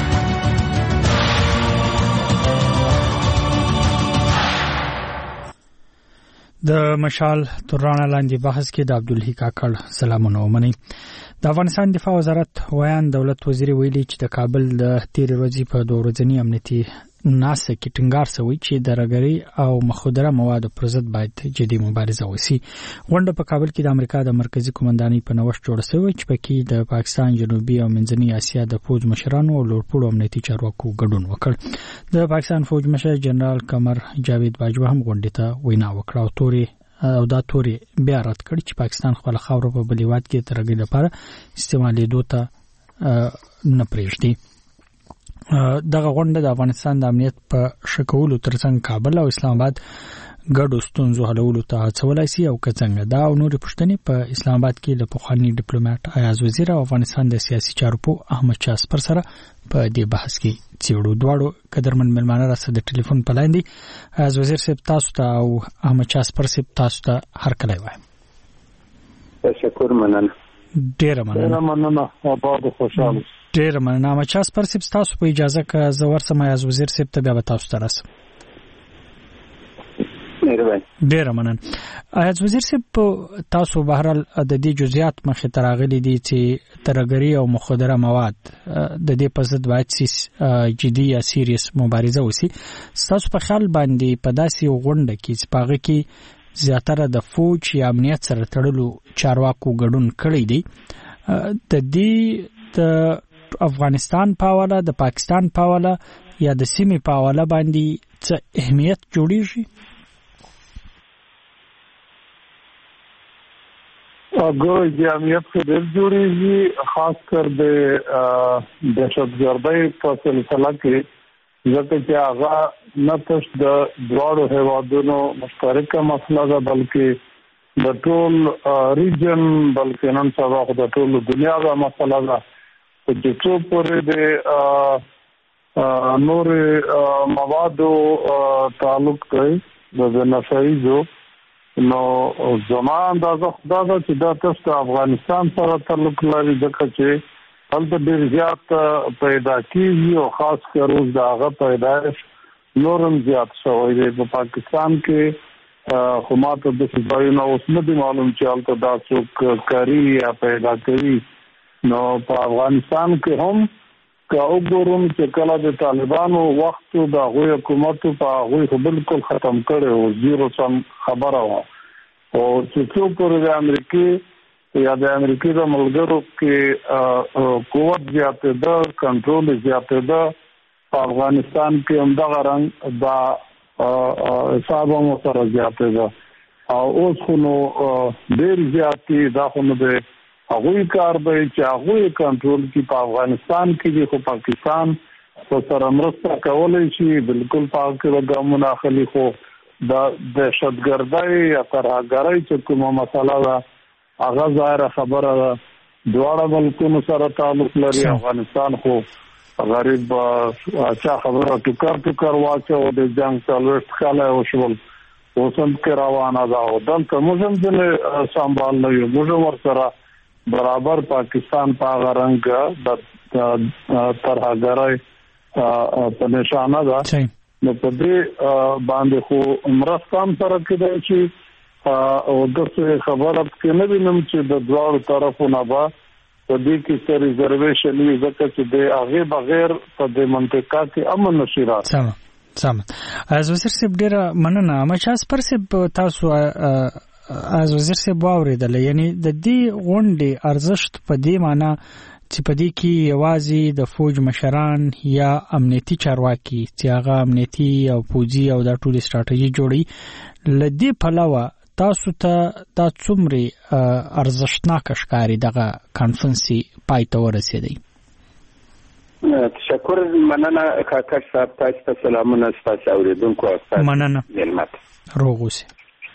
د مشال تر رڼا لاندې بحث کې د عبدالحی کاکړ سلامونه ومنئ. د افغانستان دفاع وزارت ویان دولت وزیر ویلي چې د کابل د تیرې ورځې په دوه ورځني امنیتي ناسه کې ټینګار شوی چې د رګري او مخدره موادو پر ضد باید جدي مبارزه وشي. غونډه په کابل کې د امریکا د مرکزی قومندانۍ په نوښت جوړه شوې چې پکې د پاکستان جنوبي او منځنۍ اسیا د فوج مشرانو او لوړپوړو امنیتي چارواکو ګډون وکړ. د پاکستان فوج مشر جنرال قمر جاوید باجوا هم غونډې ته وینا وکړه او توري او دا توري بیا رد کړ چې پاکستان خپل خاور په بل هیواد کې ترګي لپاره استعمالېدو ته نه پرېږدي. دغه غونډه د افغانستان د امنیت په شکولو ترڅنګ کابل او اسلام آباد ګډو ستونزو حلولو ته هڅولای شي او که څنګه دا او نورې پوښتنې په اسلام آباد کې له پخواني ډیپلوماټ ایاز وزیر او افغانستان د سیاسي چارو په احمد شاه اسپر سره په دې بحث کې څېړو. دواړو قدرمن مېلمانه را سره د ټلیفون په لاین دي. ایاز وزیر صاحب تاسو ته او احمد شاه اسپر صاحب تاسو ته هرکلی وایم. تشکر مننه. ډېره مننه. ډېره مننه. آباد خوشحاله. ډېره مننه. احمد شاه اسپر صاحب تاسو په اجازه که زه ورسم ایاز وزیر صاحب ته بیا به تاسو ته رسم. ډېره مننه. ایاز وزیر صاحب تاسو بهرحال د دې جزئیات مخې ته راغلي دي چې ترهګري او مخدره مواد د دې په ضد باید جدي یا سیریس مبارزه وشي. ستاسو په خیال باندې په داسې غونډه کې چې په هغه کې زیاتره د فوج یا امنیت سره تړلو چارواکو ګډون کړی دی، د دې د افغانستان په حواله د پاکستان په حواله یا د سیمې په حواله باندې څه اهمیت جوړیږي؟ ګورئ جامعیت کې ډېر جوړېږي، خاص کر د دهشتګردۍ په سلسله کې، ځکه چې هغه نه تش د دواړو هېوادونو مشترکه مسله ده بلکې د ټول ریجن بلکې نن سبا خو د ټولو دنیا دا مسله ده چې څو پورې د نورې موادو تعلق دی د نشایزو، نو زما اندازه خدا ده چې دا تاسو د افغانستان سره تعلق لري، ځکه چې هلته ډېر زیات پیدا کېږي او خاص کر اوس د هغه پیدایش نور هم زیات شوی دی. په پاکستان کې خو ما ته داسې ځایونه اوس نه دي معلوم چې هلته دا څوک کاري یا پیدا کوي، نو په افغانستان کې هم که وګورم چې کله د طالبانو وخت د هغوی حکومت په هغوی خو بالکل ختم کړی و، زیرو سم خبره وه. او چې څو پورې د امریکې یا د امریکې د ملګرو کې قوت زیاتېده، کنټرول زیاتېده، په افغانستان کې همدغه رنګ دا حساب هم سره زیاتېده. او اوس خو نو ډېر زیاتې دا خو نو د هغوی کار دی چې هغوی کنټرول کړي په افغانستان کې دي، خو پاکستان په سره مرسته کولی شي، بالکل په هغه کې به ګامونه اخلي. خو د دهشتګردۍ یا ترهګرۍ چې کومه مسله ده هغه ظاهره خبره ده، دواړه ملکونو سره تعلق لري. افغانستان خو غریب چا خبره ټوکر ټوکر واچو د جنګ څلوېښت کاله وشول، اوس هم کې روانه ده. او دلته موږ هم ځینې سنبال نه یو، موږ هم ورسره برابر پاکستان په هغه رنګ د ترهګرۍ په نشانه ده. نو په دې باندې خو مرسته هم سره کېدای شي. او داسې خبره کې نه وینم چې د دواړو طرفونه به په دې کې څه ریزرویشن وي، ځکه چې د هغې بغیر په دې منطقه کې امن نشي راتلی. سم از وزیر صاحب ډیره مننه. مچاس پر صاحب تاسو از وزیر صاحب واوریدل، یعنی د دې غونډې ارزښت په دې معنی چې په دې کې یوازې د فوج مشران یا امنیتي چارواکي چې هغه امنیتي او پوځي او دا ټول استراتیژي جوړي، ل دې پلوه تاسو ته دا څومره ارزښتناک ښکاري دغه کانفرنس پای ته ورسېدی؟ تشکر، مننه کاکړ صاحب، تاسو ته سلامونه، ستاسو اوریدونکو او ستاسو مننه ملمت روغ اوسئ.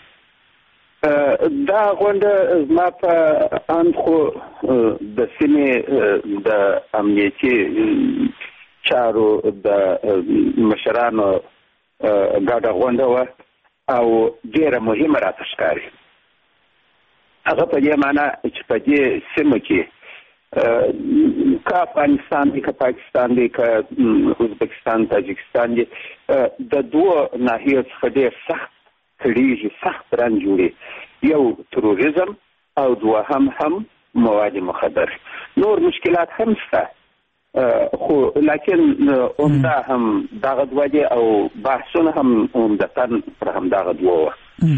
دا غونډه زما په اند خو د سیمې د امنیتي چارو د مشرانو ګډه غونډه وه او ډېره مهمه راته ښکاري. هغه په دې معنی چې په دې سیمه کې که افغانستان دی، که پاکستان دی، که ازبکستان، تاجکستان دی، د دوه ناحیو څخه ډېر سخت کړيږي، سخت رنج جوړي. یو تروریزم او دوهم هم مواد مخدر. نور مشکلات هم شته، خو لیکن عمده هم دغه دوه دي او بحثونه هم عمدتاً پر همدغه دوه وه.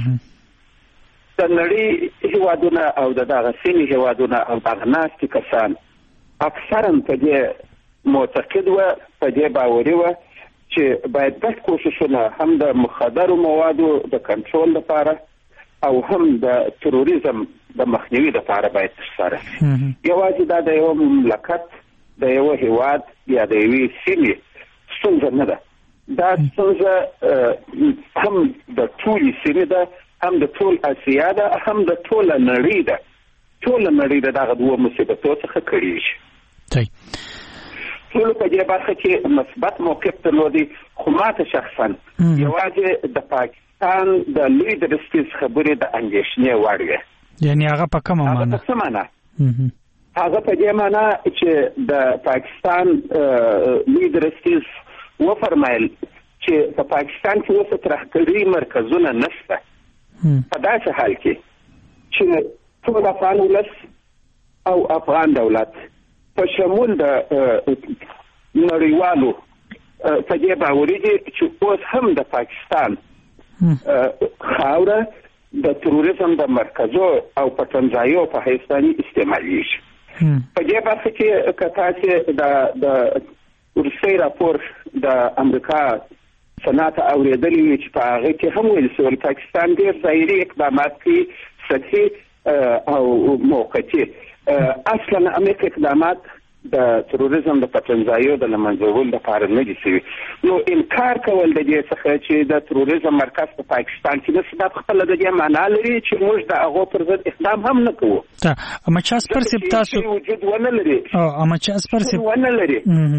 د نړۍ هېوادونه او د دغه سیمې هېوادونه او دغه ناستې کسان اکثرا په دې معتقد وه، په دې باوري وه چې باید ګډ کوششونه هم د مخدرو موادو د کنټرول لپاره او هم د تروریزم د مخنیوي لپاره باید ترسره شي. یوازې دا د یو مملکت، د یو هېواد یا د یوې سیمې ستونزه نه ده، دا ستونزه هم د ټولې سیمې ده، هم د ټول اسیا ده، هم د ټوله نړۍ ده. ټوله نړۍ د دغه دوه مصیبتو څخه کړېږي. ټولو په دې برخه کې مثبت موقف درلودی، خو ماته شخصا یوازې د پاکستان د لوی درستیز خبرې د اندېښنې وړ وې. یعنې هغه په کومه معنی؟ هغه په څه معنی؟ هغه په دې معنی چې د پاکستان لوی درستیز وفرمایل چې په پاکستان کې اوس ترهګرۍ مرکزونه نشته. په داسې حال کې چې ټول افغان ولس او افغان دولت په شمول د نړیوالو په دې باوري دي چې اوس هم د پاکستان خاوره د تروریزم د مرکزو او پټنځایو په حیث باندې استعمالیږي. په دې برخه کې که تاسې د روسیې راپور د امریکا سنات اوریدلی وي چې په هغه کې هم ویل شوي پاکستان ډېر ظاهري اقدامات کوي، سطحي او موقتي. اصلا امریکا اقدامات د تروریزم د پټنځایو د له منځه وړلو لپاره نه دي شوي. نو انکار کول د دې څخه چې د تروریزم مرکز په پاکستان کې نشته، دا خپله د دې معنا لري چې موږ د هغو پر ضد اقدام هم نه کوو. احمدشاه اصفر صاحب تاسو وجود ونه لري. احمدشاه اصفر صاحب ونه لري.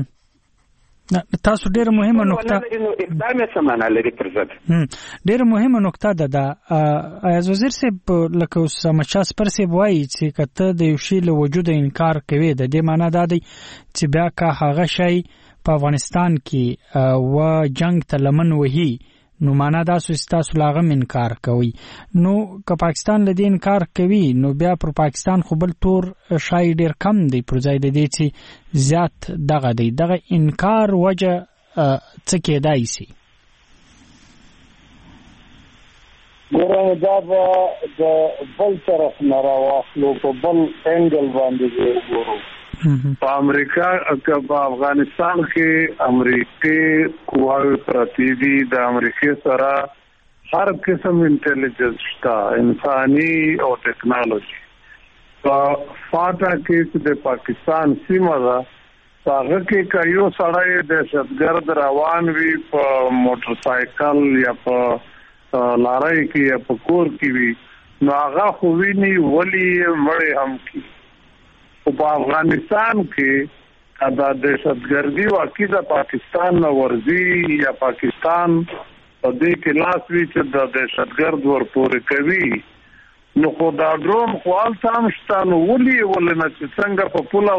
تاسو ډیره مهمه نقطه اقدام یې سمانه لري پر ضد. ډیره مهمه نقطه ده دا ایاز وزیر صاحب لکه اوس مچاس پر صاحب وایي چې کته د یو شی له وجود انکار کوي، د دې معنی دا دی چې بیا که هغه شی په افغانستان کې و جنگ ته لمن وهي نو معنا دا سوستاسو لاغه انکار کوي. نو که پاکستان لدی انکار کوي نو بیا پر پاکستان خو بل تور شای ډیر کم دی پر ځای د دې چې زیات دغه دی دغه انکار وجه څه کېدای شي؟ ګورم دا به د بل طرف نه راواخلو په بل انګل باندې وګورو. په امریکا که په افغانستان کې امریکای قواوې پرتې دي د امریکای سره هر قسم انټيليجنس شته انساني او ټکنالوژي. په فاټا کې د پاکستان سیمه ده هغه کې کایو سړی د دهشتګرد روان وي په موټر سایکل یا په لارای کې یا په کور کې وي نو هغه خو ویني ولی مړی هم کی. او په افغانستان کې دا دهشتګردي واقعي د پاکستان نه ورځي یا پاکستان په دې کې لاس وی چې د دهشتګرد ورپورې کوي نو خو دا ډرون خو التام شتانو ولی ولنه چې څنګه په پوله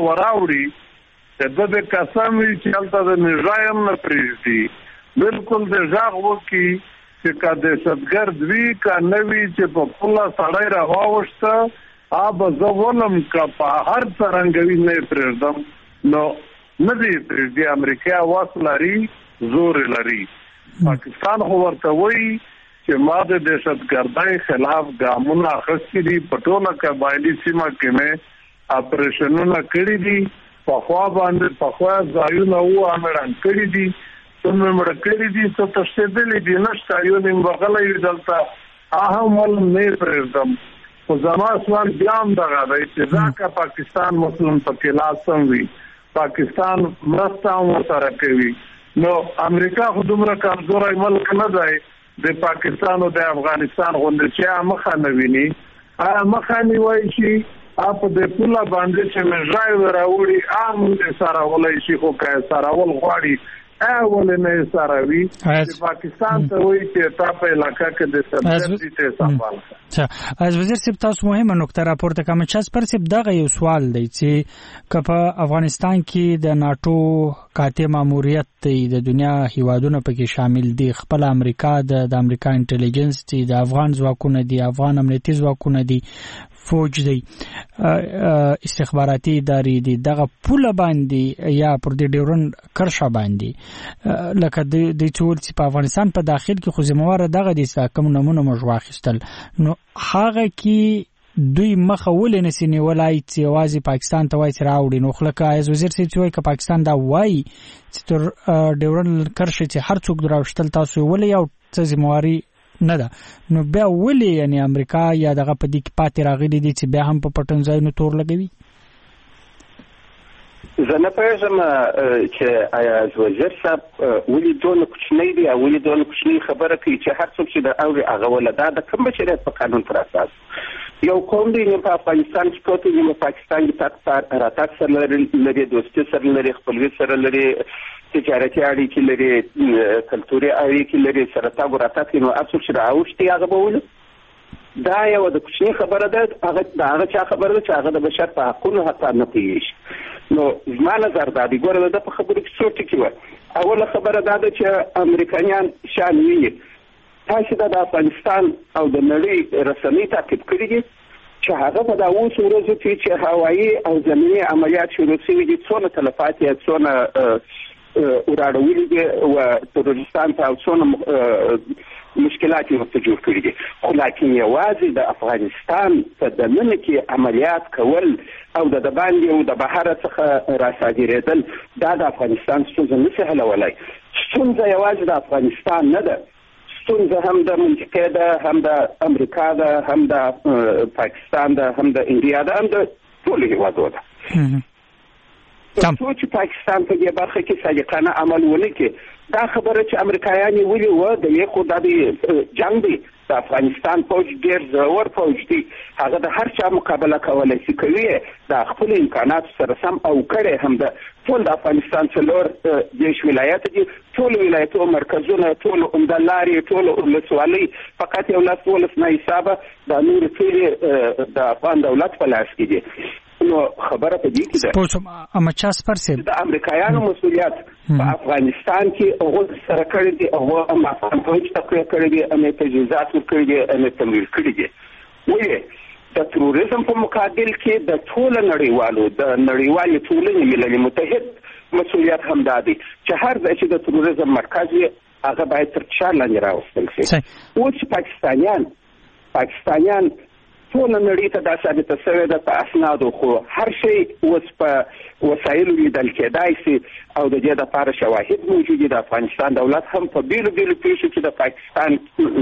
وراوړي د دې قسم وی چې الته د نظام نه پریږدي بالکل د ځاغ وکي چې کا دهشتګرد وی کا نوی چې په پوله سړی راوښته اب زولم کا په هر څنګه نه پریږدم نو ندی پریږدي امریکا واسلاري زور لري. پاکستان خو ورته وی چې ما د دهشتګردۍ خلاف ګامونه اخیستي دي په ټوله قبایلي سیمه کې مې اپریشنونه کړي دي په خوا باندې په خوا ځایونه و امران کړي دي څومره مړ کړي دي څو تشدیدلې دي نشته یو نیم بغلې دلته اهم ول نه پرېږدم. خو زما سوال بیا هم دغه دی چې ځکه پاکستان مسلمان پکې لاسم وي پاکستان مرسته هم سره کوي نو امریکا خو دومره کمزوری ملک نه دی د پاکستان او د افغانستان غوندې چې مخه نه ویني آیا مخه نیوي شي اپ د پوله باندې چې مژای راوړي عام سره ولای شي خو که سره ول غواړي اول نه ساروي چې پاکستان ته وایي چې تا په علاقہ کې د سبزي ته سمبال. اچھا از وزیر صاحب تاسو مهمه نقطه راپورته کوم چې پر صاحب دغه یو سوال دی چې کله افغانستان کې د ناتو کاته ماموریت د دنیا هیوادونو پکې شامل دي خپل امریکا د امریکا انټيليجنس دي د افغان ځواکونه دي افغان امنیتي ځواکونه دي فوج دی استخباراتي ادارې دي دغه پوله باندې یا پر دې ډیورن کرښه باندې لکه د ټول چې په افغانستان په داخل کې خو زموږ دغه د ساکم نمونه مجواخستل نو هغه کې دوی مخه ولې نسینی ولای چې واځي پاکستان ته وای راوړي نو خلک از وزیر سي چې وای ک پاکستان دا وای چې تر ډیورن کرښه چې هر څوک دراوشتل تاسو ولې یو څه زمواري نه ده نو بیا ولې یعنی امریکا یا دغه په دې کې پاتې راغلي دي چې بیا هم په پټن ځای نو تور لګوي؟ زه نه پوهېږم چې آیا وزیر صاحب ولې دونه کوچنی دی او ولې دونه کوچنی خبره کوي چې هر څوک چې د اوري هغه ولا دا د کوم بشریت په قانون پر اساس یو قوم دی نه په افغانستان کې کوته نه پاکستان کې تاک راتاک سره لري دوستي سره لري خپلوي سره لري تجارتي اړیکې لري کلتوري اړیکې لري سره تاګ راتاک نو اصل چې راوښتي هغه بوله دا یو د کوچنی خبره ده هغه دا هغه چا خبره ده چې هغه د بشر په حقوقو حتی نه پیږي نو زما نظر دا دی ګوره د په خبرو کې څه ټکی و اوله خبره دا ده چې امریکایان شان وی تاسو د افغانستان او د نړۍ رسنۍ تعقیب کړی دي چې هغه په دا اوس ورځو کې چې هوایي او زمینی عملیات شروع شوي دي څونه تلفات یا څونه وراړولې دي او تروریستان ته او څونه مشکلات یې ورته جوړ کړي دي خو لکن یوازې د افغانستان په دننه کې عملیات کول او د باندې او د بهر څخه راصادرېدل دا د افغانستان ستونزه نشي حلولای. ستونزه یوازې د افغانستان نه ده ستونزه هم د منطقې ده هم د امریکا ده هم د پاکستان ده هم د انډیا ده هم د ټولو هېوادو ده. څو چې پاکستان په دې برخه کې صادقانه عمل ونه کړي دا خبره چې امریکایان ولي و د یو خو د جنگ دی د افغانستان فوج ډیر زور فوج دی هغه د هر چا مقابله کولای شي کوي د خپل امکانات سره سم او کړي هم د ټول د افغانستان څلور دیش ولایت دي ټول ولایتو مرکزونه ټول عمدلاري ټول ولسوالۍ فقط یو لاس ولس نه حسابه د نور ټول د افغان دولت په لاس کې دي نو خبره په دې کې ده پوه اما چا سپرسه د امریکایانو مسؤلیت په افغانستان کې هغه سره کړی دی او ما په هیڅ تکړه کړی دی امه تجهیزات کړی دی امه تمویل کړی دی وایي د تروریزم په مقابل کې د ټول نړیوالو د نړیوالې ټولنې ملل متحد مسؤلیت هم دی چې هر ځای چې د تروریزم مرکز وي هغه باید تر فشار لاندې راوستل شي. او چې پاکستانیان پاکستانیان ټول نړۍ ته دا ثابته شوې ده په اسنادو خو هر شی اوس په وسایلو لیدل کېدای شي او د دې لپاره شواهد موجود دي. د افغانستان دولت هم په بیلو بیلو پیښو کې د پاکستان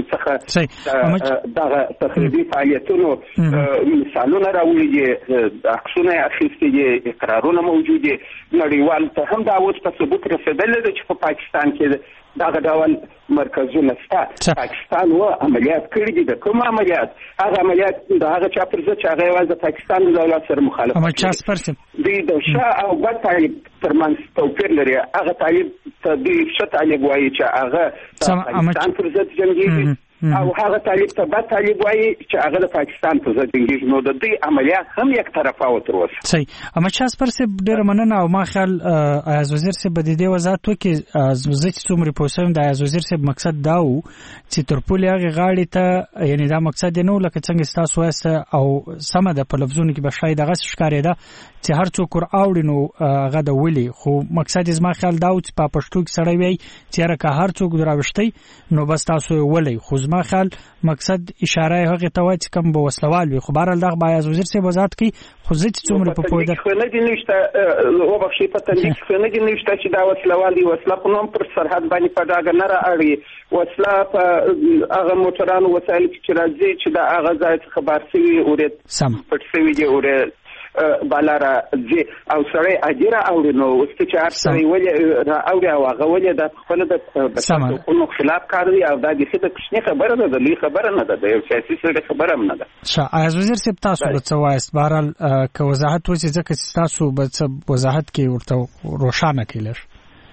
څخه دغه تخریبي فعالیتونو مثالونه راوړي دي، عکسونه اخیستي دي، اقرارونه موجود دي. نړیوال ته هم دا اوس په ثبوت رسېدلی ده چې په پاکستان کې دغه ډول مرکزونه شته. پاکستان و عملیات کړي دي. د کوم عملیات؟ هغه عملیات د هغه چا پر ضد چې هغه یوازې د پاکستان د دولت سره مخالفت کوي. اما چا سپرسه دوی د شاه او بد طالب ترمنځ توپیر لري. هغه طالب ته دوی ښه طالب وایي چې هغه د پاکستان پر ضد جنګېږي او هغه طالب ته بد طالب وایي چې هغه د پاکستان پر ضد جنګېږي. نو د دوی عملیات هم یک طرفه و تر اوسه. صحیح. اما چا سپرسه ډېره مننه او ما خیال ایاز وزیر صاحب د دې وضاحت وکړي. زه چې څومره پوه د ایاز وزیر صاحب مقصد دا و چې تر پولې هغې غاړې ته یعنې دا مقصد یې نه و لکه څنګه ستاسو وایسته او سمه ده په لفظونو کې به شاید هغسې ښکارېده چې هر څوک ور اوړي نو هغه د ولي، خو مقصد یې زما خیال دا و چې په پښتو کې سړی وایي چې یاره که هر څوک راوښتی نو بس تاسو یې ولئ. خو زما خیال مقصد اشاره یې هغې ته وایي چې کوم به وسلوال وي. خو بهرحال دغه به ایاز وزیر صاحب وضاحت کوي. خو زه چې څومره په پوهېدل خو نه دي نشته وبخښئ په تندي کې خو نه دي نشته چې دا وسلوال دي. وسله په نوم پر سرحد باندې په ډاګه نه رااړي. وسله په هغه موټرانو وسایل چې راځي چې دا هغه ځای څخه بار شوي اورې پټ شوي دي اورې بالا راځي او سړی اجره اوري. نو اوس چې هر سړی ولې رااوري او هغه ولې د خپله د حقوقو خلاف کار دی او دا بیخي د کوچنۍ خبره ده، د لوی خبره نه ده، د یو سیاسي سړي خبره هم نه ده. ښه ایاز وزیر صاحب تاسو به څه وایاست؟ بهرحال که وضاحت وشي ځکه چې تاسو به څه وضاحت کې ورته روښانه کړي لږ.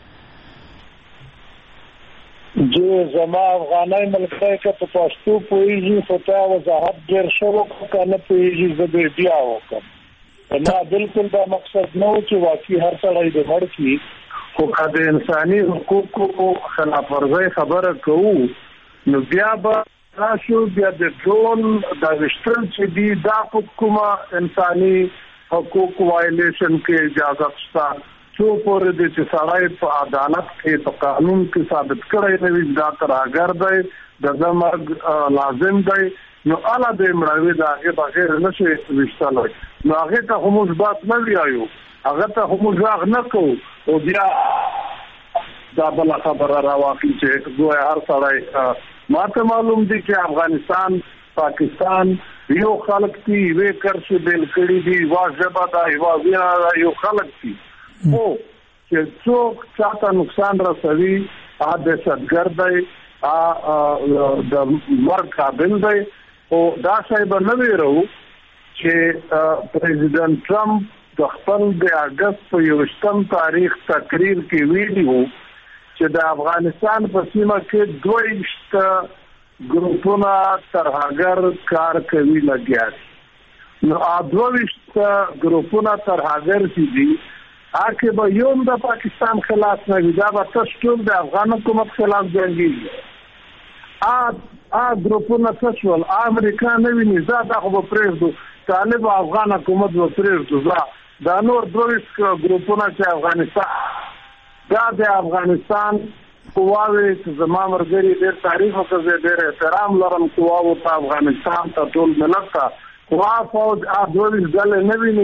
جو زما افغانای ملکای که په پښتو پوهېږي خو تا وضاحت ډېر ښه وکړو، که نه پوهېږي زه به بیا وکړم. ما بالکل دا مقصد نه و چې واقعي هر سړی دې مړ کړي، خو که د انساني حقوقو خلاف ورزۍ خبره کوو نو بیا به راشو بیا د ټول دا ویشتل چې دي دا په کومه انساني حقوق وایلیشن کې اجازه شته څو پورې دې چې سړی په عدالت کې په قانون کې ثابت کړی نه وي دا ترهګر دی، د ده مرګ لازم دی، نو اله دې مړاوي د هغې بغیر نه شي ویشتلی. نو هغې ته خو موږ بات نه ویایو، هغه ته خو موږ غږ نه کوو. او بیا دا بله خبره راواخلي چې ګویا هر سړی ما ته معلوم دی چې افغانستان پاکستان یو خلق دي، یوې کرښې بېل کړي دي، یوه ژبه ده، یوه وینه ده، یو خلق دي. خو چې څوک چاته نقصان رسوي هغه دهشتګرد دی، هغه د مرګ قابل دی. او دا شی به نه ویرو چې پریزیدنت ټرمپ د خپل د اګست په یوویشتم تاریخ تقریر کې ویلي وو چې د افغانستان په سیمه کې دوه ویشت ګروپونه ترهګر کار کوي لګیا دي. نو دوه ویشت ګروپونه ترهګر چې دي هغه به یو د پاکستان خلاف نه وي، دا به تاسو ټول د افغان حکومت خلاف جنګېږي. ا ا ګروپونه څه شول؟ امریکا نه ویني زه دا خو به پرېږدو، طالب افغان حکومت به پرېږدو. زه دا نور دوه ویشت ګروپونه چې افغانستان دا د افغانستان قواوې چې زما ملګري ډېر تعریف وکړ، زه ډېر احترام لرم قواوو ته، افغانستان ته، ټول ملت ته. قوا فوج ا دوه ویشت ډلې نه ویني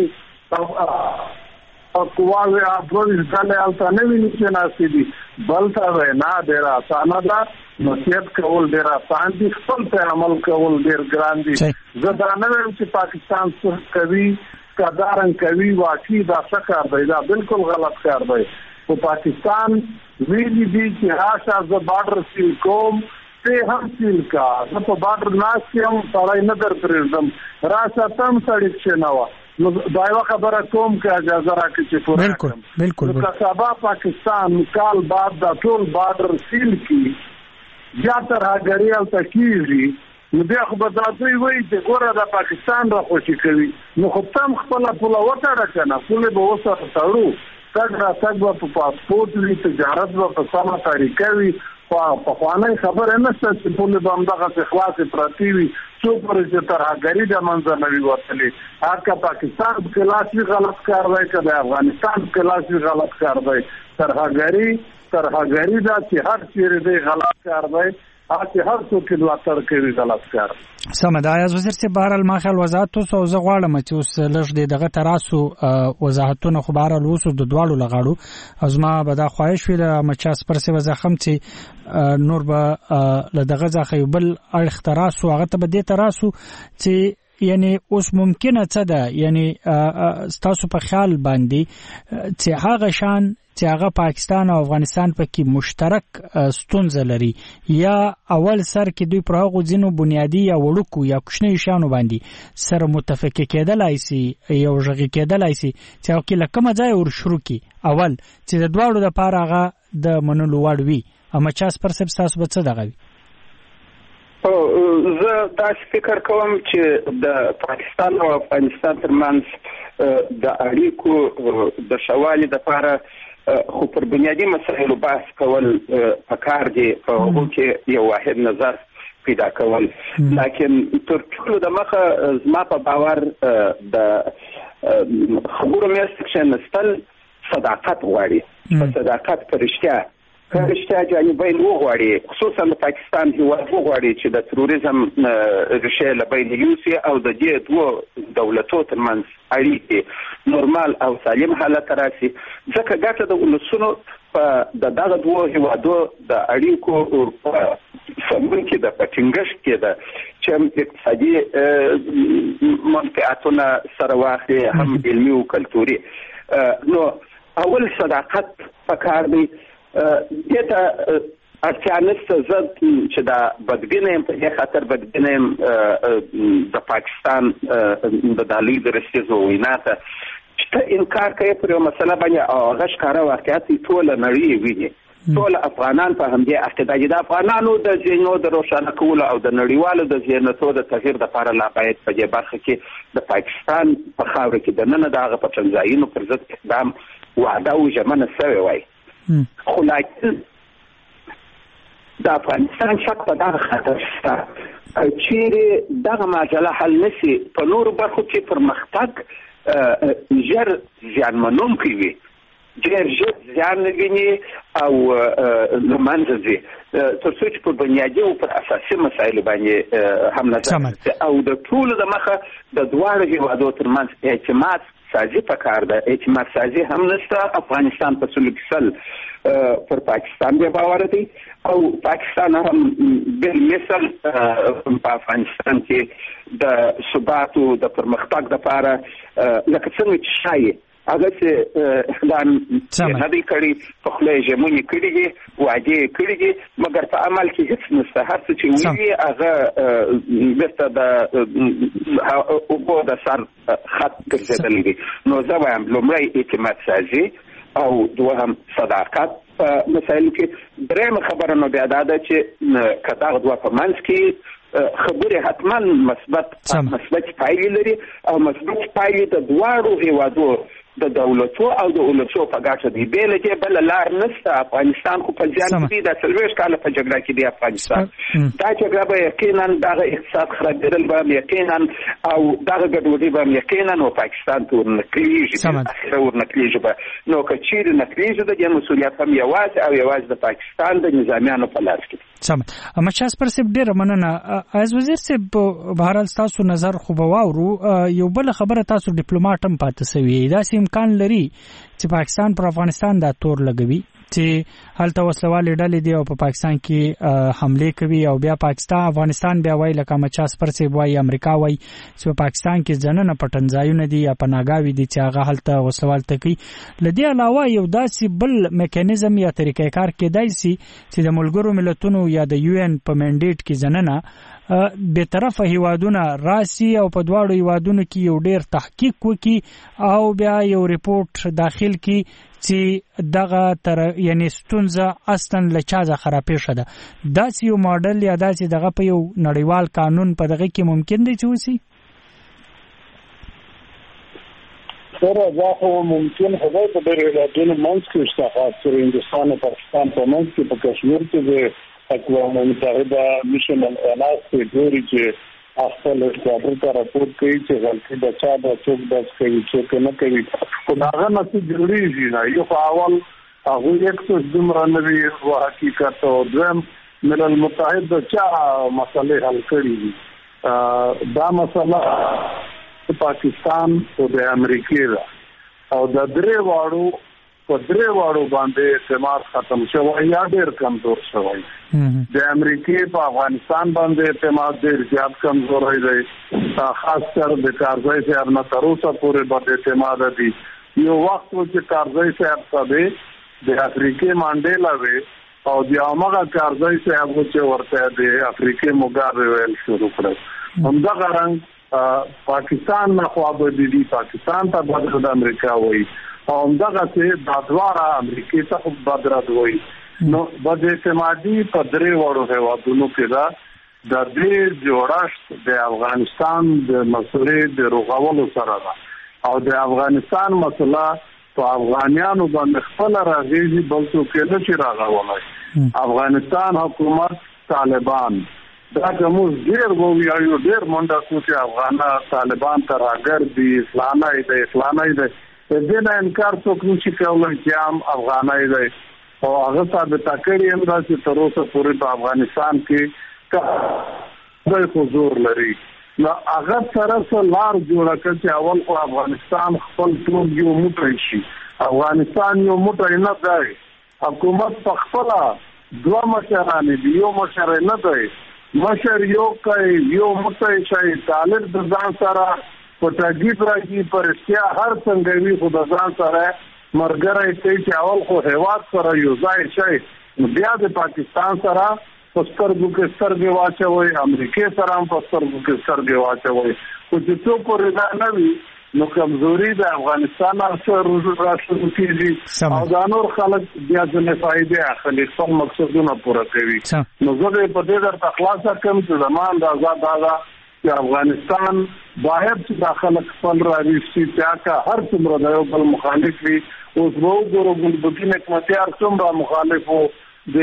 او قواوې ا دوه ویشت ډلې هلته نه ویني چې ناستې دي. بل ته وینا ډېره اسانه ده، نصیحت کول ډېر آسان دي، خپل ته عمل کول ډېر ګران دي. زه دا نه وایم چې پاکستان څه کوي که دا رنګ کوي، واقعي دا ښه کار دی، دا بالکل غلط کار دی. خو پاکستان ویلي دي چې راشه زه باډر سیل کوم، ته هم سیل کا، زه په باډر ناست یم سړی نه در پرېږدم، راشه ته هم سړی کښېنوه. نو دا یوه خبره کوم که اجازه راکړي چې پوره کړم. نو که سبا پاکستان کال بعد دا ټول باډر سیل کړي یا ترهګري هلته کېږي نو بیا خو به دا دوی وایي چې ګوره د پاکستان را خوشي کوي نو خو تم خپله پوله وتړه که نه پولې به ورسره تړو تګ را تګ به په پاسپورټ وي تجارت به په سمه طریقه وي خو پخوانی خبره نشته چې پولې به همدغسې خلاصې پرتې وي څو پورې چې ترهګري د منځه نه وي وتلې هر که پاکستان پکې لاس وي غلط کار دی که د افغانستان پکې لاس وي غلط کار دی ترهګري ترهګري دا چې هر چیرې دی غلط کار دی هغه هر څوک چې ملاتړ کوي غلط کار سمه ده. ایاز وزیر صاحب بهرحال ما خیال وضاحت اوسه او زه غواړم چې اوس لږ د دغه تراسو وضاحتونه خو بهرحال اوس د دواړو لغاړو او زما به دا خواهش وي له مچاس پر سي وزخم چې نور به له دغه ځخه یو بل اړخ تراسو هغه ته به دې تراسو چې یعنی اوس ممکنه څه ده یعنی ستاسو په خیال باندې چې هغه شان چې هغه پاکستان او افغانستان پکې مشترک ستونزه لري یا اول سر کې دوی پر هغه ځینو بنیادی یا وړوکو یا کوچنی شانو باندې سره متفق کېدلای شي یو ژغې کېدلای شي چې هغه کې لکه مځای ور شروع کی اول چې د دواړو لپاره هغه د منلو وړ وي اما چاس پر سب تاسو به څه دغوي او زه دا فکر کوم چې د پاکستان او افغانستان ترمنځ د اړیکو د شوالي لپاره خو پر بنیادی مسایلو بحث کول پکار دي په هغو کې یو واحد نظر پیدا کول لکن تر ټولو د مخه زما په باور د خبرو میاشت کښېنستل صداقت غواړي په صداقت په رښتیا که رښتیا جانبین وغواړي خصوصا د پاکستان هېواد وغواړي چې د تروریزم ریښې له بینه یوسي او د دې دوو دولتو ترمنځ اړیکې نورمال او سالم حالت راسي ځکه ګټه د ولسونو په د دغه دوو هېوادو د اړیکو په سمون کې ده په ټینګښت کې ده چې اقتصادي منفعتونه سره واخلي هم علمي او کلتوري نو اول صداقت پکار دی دې ته اړتیا نشته زه چې دا بدبینه یم په دې خاطر بدبینه یم د پاکستان د دالۍ د رسیزو وینا ته چې ته انکار کوي پر یو مسله باندې او هغه ښکاره واقعیت ټوله نړۍ ویني ټول افغانان په همدې عقیده دي د افغانانو د ذهنو د روښانه کولو او د نړیوالو د ذهنیتو د تغییر لپاره لا باید په دې برخه کې د پاکستان په خاوره کې دننه د هغه په ټنځایونو پر ضد اقدام وعده او ژمنه سوی وای خو لیکن د افغانستان شک په دغه خاطر شته چیرې دغه معضله حل نشي په نورو برخو کې پرمختګ ژر زیانمنونکی وي ډېر ژر زیان ویني او له منځه ځي تر څو چې په بنیادي او پر اساسي مسایلو باندې هم نظر او د ټولو د مخه د دواړو هېوادو ترمنځ اعتماد سازي پکار ده اعتماد سازي هم نشته افغانستان په سلو کې سل پر پاکستان بیا باور دی او پاکستان هم بل مثل په افغانستان کې د ثبات او د پرمختګ لپاره لکه څنګه چې شایي هغه چې اقدام نه دی کړی په خوله یې ژمنې کړي دي وعدې یې کړي دي مګر په عمل کې هېڅ نشته هر څه چې ویلي هغه بېرته د اوبو د سر خط ګرځېدلی دي نو زه وایم لومړی اعتماد سازي او دوهم صداقت په مسایلو کې درېیمه خبره نو بیا دا ده چې که دغه دوه په منځ کې خبرې حتما مثبت مثبت پایلې لري او مثبت پایلې د دواړو هېوادو د دولتو او د ولسو په ګټه دی بې له دې بله لار نشته افغانستان خو په زیان کې دی دا څلوېښت کاله په جګړه کې دی افغانستان دا جګړه به یقینا دغه اقتصاد خرابېدل به هم یقینا او دغه ګډوډي به هم یقینا و پاکستان ته ورنقلېږي اخره ورنقلېږي به نو که چیرې نقلېږي د دې مسؤلیت هم یوازې او یوازې د پاکستان د نظامیانو په لاس کې دی سمه احمدشاه صاحب صاحب ډېره مننه عزیز وزیر صاحب بهرحال ستاسو نظر خو به واورو یو بله خبره تاسو ډیپلوماټ هم پاتې سوي داسې امکان لري چې پاکستان پر افغانستان دا تور لګوي چې هلته وسلوالې ډلې دي او په پاکستان کې حمله کوي او بیا پاکستان افغانستان بیا وایي لکه مچاس پر سي وایي امریکا وایي چې په پاکستان کې ځننه پټنځایونه دي یا پناګاوي دي چې هغه هلته وسلوال تکي لدی علاوه یو داسې بل میکانیزم یا طریقې کار کېدای شي چې د ملګرو ملتونو یا د یو ان په منډیټ کې ځننه به طرفه هیوادونه راسي او په دواړو هیوادونو کې یو ډیر تحقیق وکي او بیا یو ریپورت داخل کی چې دغه تر یعنی ستونزه اصلا لچا ځخره پیښه ده داسې یو ماډل یا داسې دغه په یو نړیوال قانون په دغه کې ممکن دی چې وسی سره دا خو ممکن هغه په ډېر هیوادونو منځ کې شته خاصه هندستان او پاکستان په منځ کې په کشمیر کې د اقوام متحده میشن اناس کې ډوري چې خپل کوارټر ته راپورټ کوي چې غلطي د چا د څوک د کوي څوک نه کوي خو هغه نه څه ضروري دي نه یو اول هغه یک څه دومره نوي او حقیقت او دویم ملل متحد د چا مسلې حل کړي دا مسله پاکستان او د امریکا دا او د درې واړو په درې واړو باندې اعتماد ختم شوی یا ډېر کمزور شوی د امریکا په افغانستان باندې اعتماد ډېر زیات کمزور دی خاص کر د کارځای صاحب نه تر اوسه پورې باندې اعتماد دی یو وخت چې کارځای صاحب ته د افریقا منډیلا وی او د هغه کارځای صاحب چې ورته د افریقا مګابه ویل شروع کړ همدا رنګ پاکستان نه خو به دي پاکستان ته بدر د امریکا وای او همدغه چې د دواره امریکا ته بدر وای نو د اعتمادي په درې وړو هیوادونو کې دا د دې جوړښت د افغانستان د مسلې د رغولو سره ده او د افغانستان مسله په افغانانو باندې خپل راغلي بل څه کې نه شي راغولای افغانستان حکومت طالبان دا کوم ډیر وو یو ډیر منډه کو چې افغان طالبان تر اگر دي اسلامي د اسلامي د دې نه انکار څوک نشي کولای چې عام افغانای دی او هغه ثابت کړی هم دا چې تر اوسه پورې په افغانستان کې د حضور لري نو هغه سره سره لار جوړه کړ چې اول خو افغانستان خپل ټول یو موټی شي افغانستان یو موټی نه دی حکومت په خپل دوه مشران دی یو مشر نه دی مشر یو کوي یو موټی شي طالب د ځان سره پټاګي پراګي پرشتیا هر څنګه وی خو د ځان سره مرګره کوي چې اول خو هیواد سره یو ځای شي بیا د پاکستان سره پسترګو کې سترګې واچوي امریکا سره هم پسترګو کې سترګې واچوي خو چې څوک وردا نه وي نو کمزوري د افغانستان سره راشي کیږي او دا نور خلک بیا ځنه فائدې اخلي خپل مقصدونه پوره کوي نو زه په دې درته خلاصه کوم چې زمان د آزاد آزاد چې افغانستان باید چې داخله خپل راويستي چې هر څومره د یو بل مخالف وي اوس وو ګورو ګلبدین حکمتیار څومره مخالفو د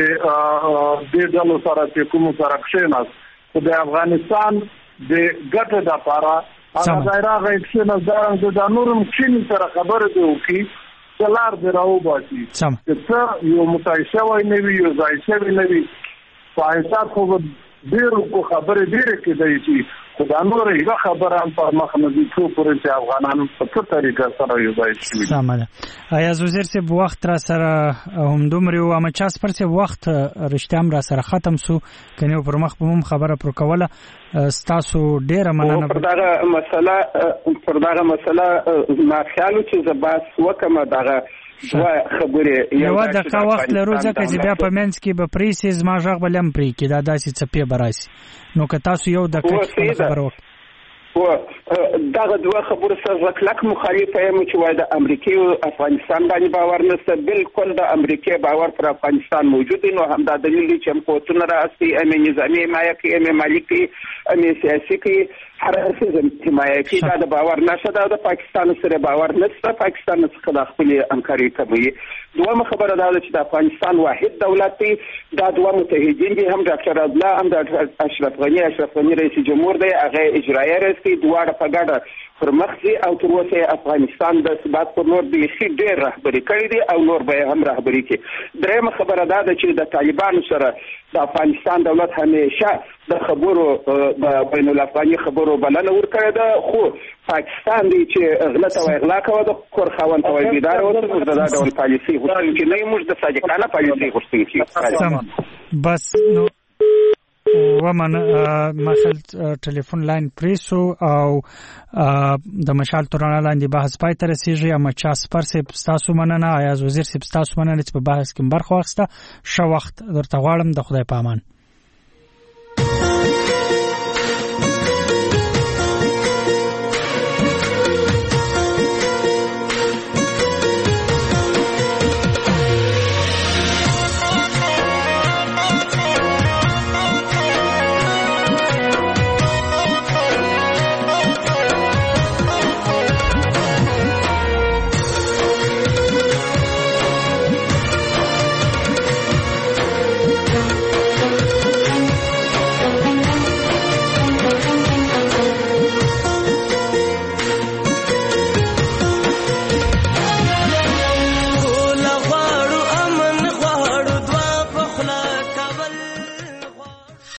د ډلو سره چې کوم سره کښیناست خو د افغانستان د ګټه د لپاره هغه ځای راغی نه دا د نورم چین سره خبره دی وکي څلار دی راو باسي چې یو متایشه وای نه وي یو ځای شوی نه وي فایده خو ډیرو کو خبره ډیره کې دی چې خدای نور یې خبره هم په مخ نه دي څو پورې چې افغانان په څه طریقه سره یو ځای شي سمه آیا وزیر صاحب وخت را سره هم دومره او ما چاس پر څه وخت رښتیا هم را سره ختم سو کني پر مخ په هم خبره پر کوله ستاسو ډیره مننه پر دغه مسله پر دغه مسله ما خیال چې زباس وکمه دغه دوه خبرې یو دغه وخت لرو ځکه چې بیا په منځ کې به پریسیز ما ژغ بلم پری کې دا داسې څپې براسي نو که تاسو یو دقیقه خبر وکړئ و دغه دوه خبرو سره کلک مخالفه یم چې وای د امریکا او افغانستان باندې باور نشته بالکل د امریکا باور پر افغانستان موجود نو هم دا دلیل دی چې هم قوتونه راستي ام نظامی حمایت کوي ام مالکی ام سیاسي کوي هر څه حمایت کوي دا د باور نشه دا د پاکستان سره باور نشته پاکستان څخه د خپل همکاري کوي دوه خبره دا چې د افغانستان واحد دولت دی دا دوه متحدین دي هم ډاکټر عبدالله هم د اشرف غنی اشرف غنی رئیس جمهور دی هغه اجرایي رئیس دی دواړه په ګډه پر مخزي او تر اوسه افغانستان د ثبات پر نور د خې ډېر رهبري کړی دی او نور به هم رهبري کوي درېمه خبره دا ده چې د طالبانو سره د افغانستان دولت همیشه د خبرو د بین الافغاني خبرو بلنه ورکړه ده خو پاکستان دی چې غلط او اغلا کوي د کور خاوند او بیدار او د دا ډول پالیسي غوښتل چې نه موږ د صادقانه پالیسي غوښتل چې بس نو ومن مخل ټلیفون لاین پریسو او د مشال تورانه لاندې بحث پای ته رسیږي اما چا سپر سپ تاسو مننه آیا وزیر سپ تاسو مننه چې په بحث کې برخه واخسته شو وخت درته غواړم د خدای پامان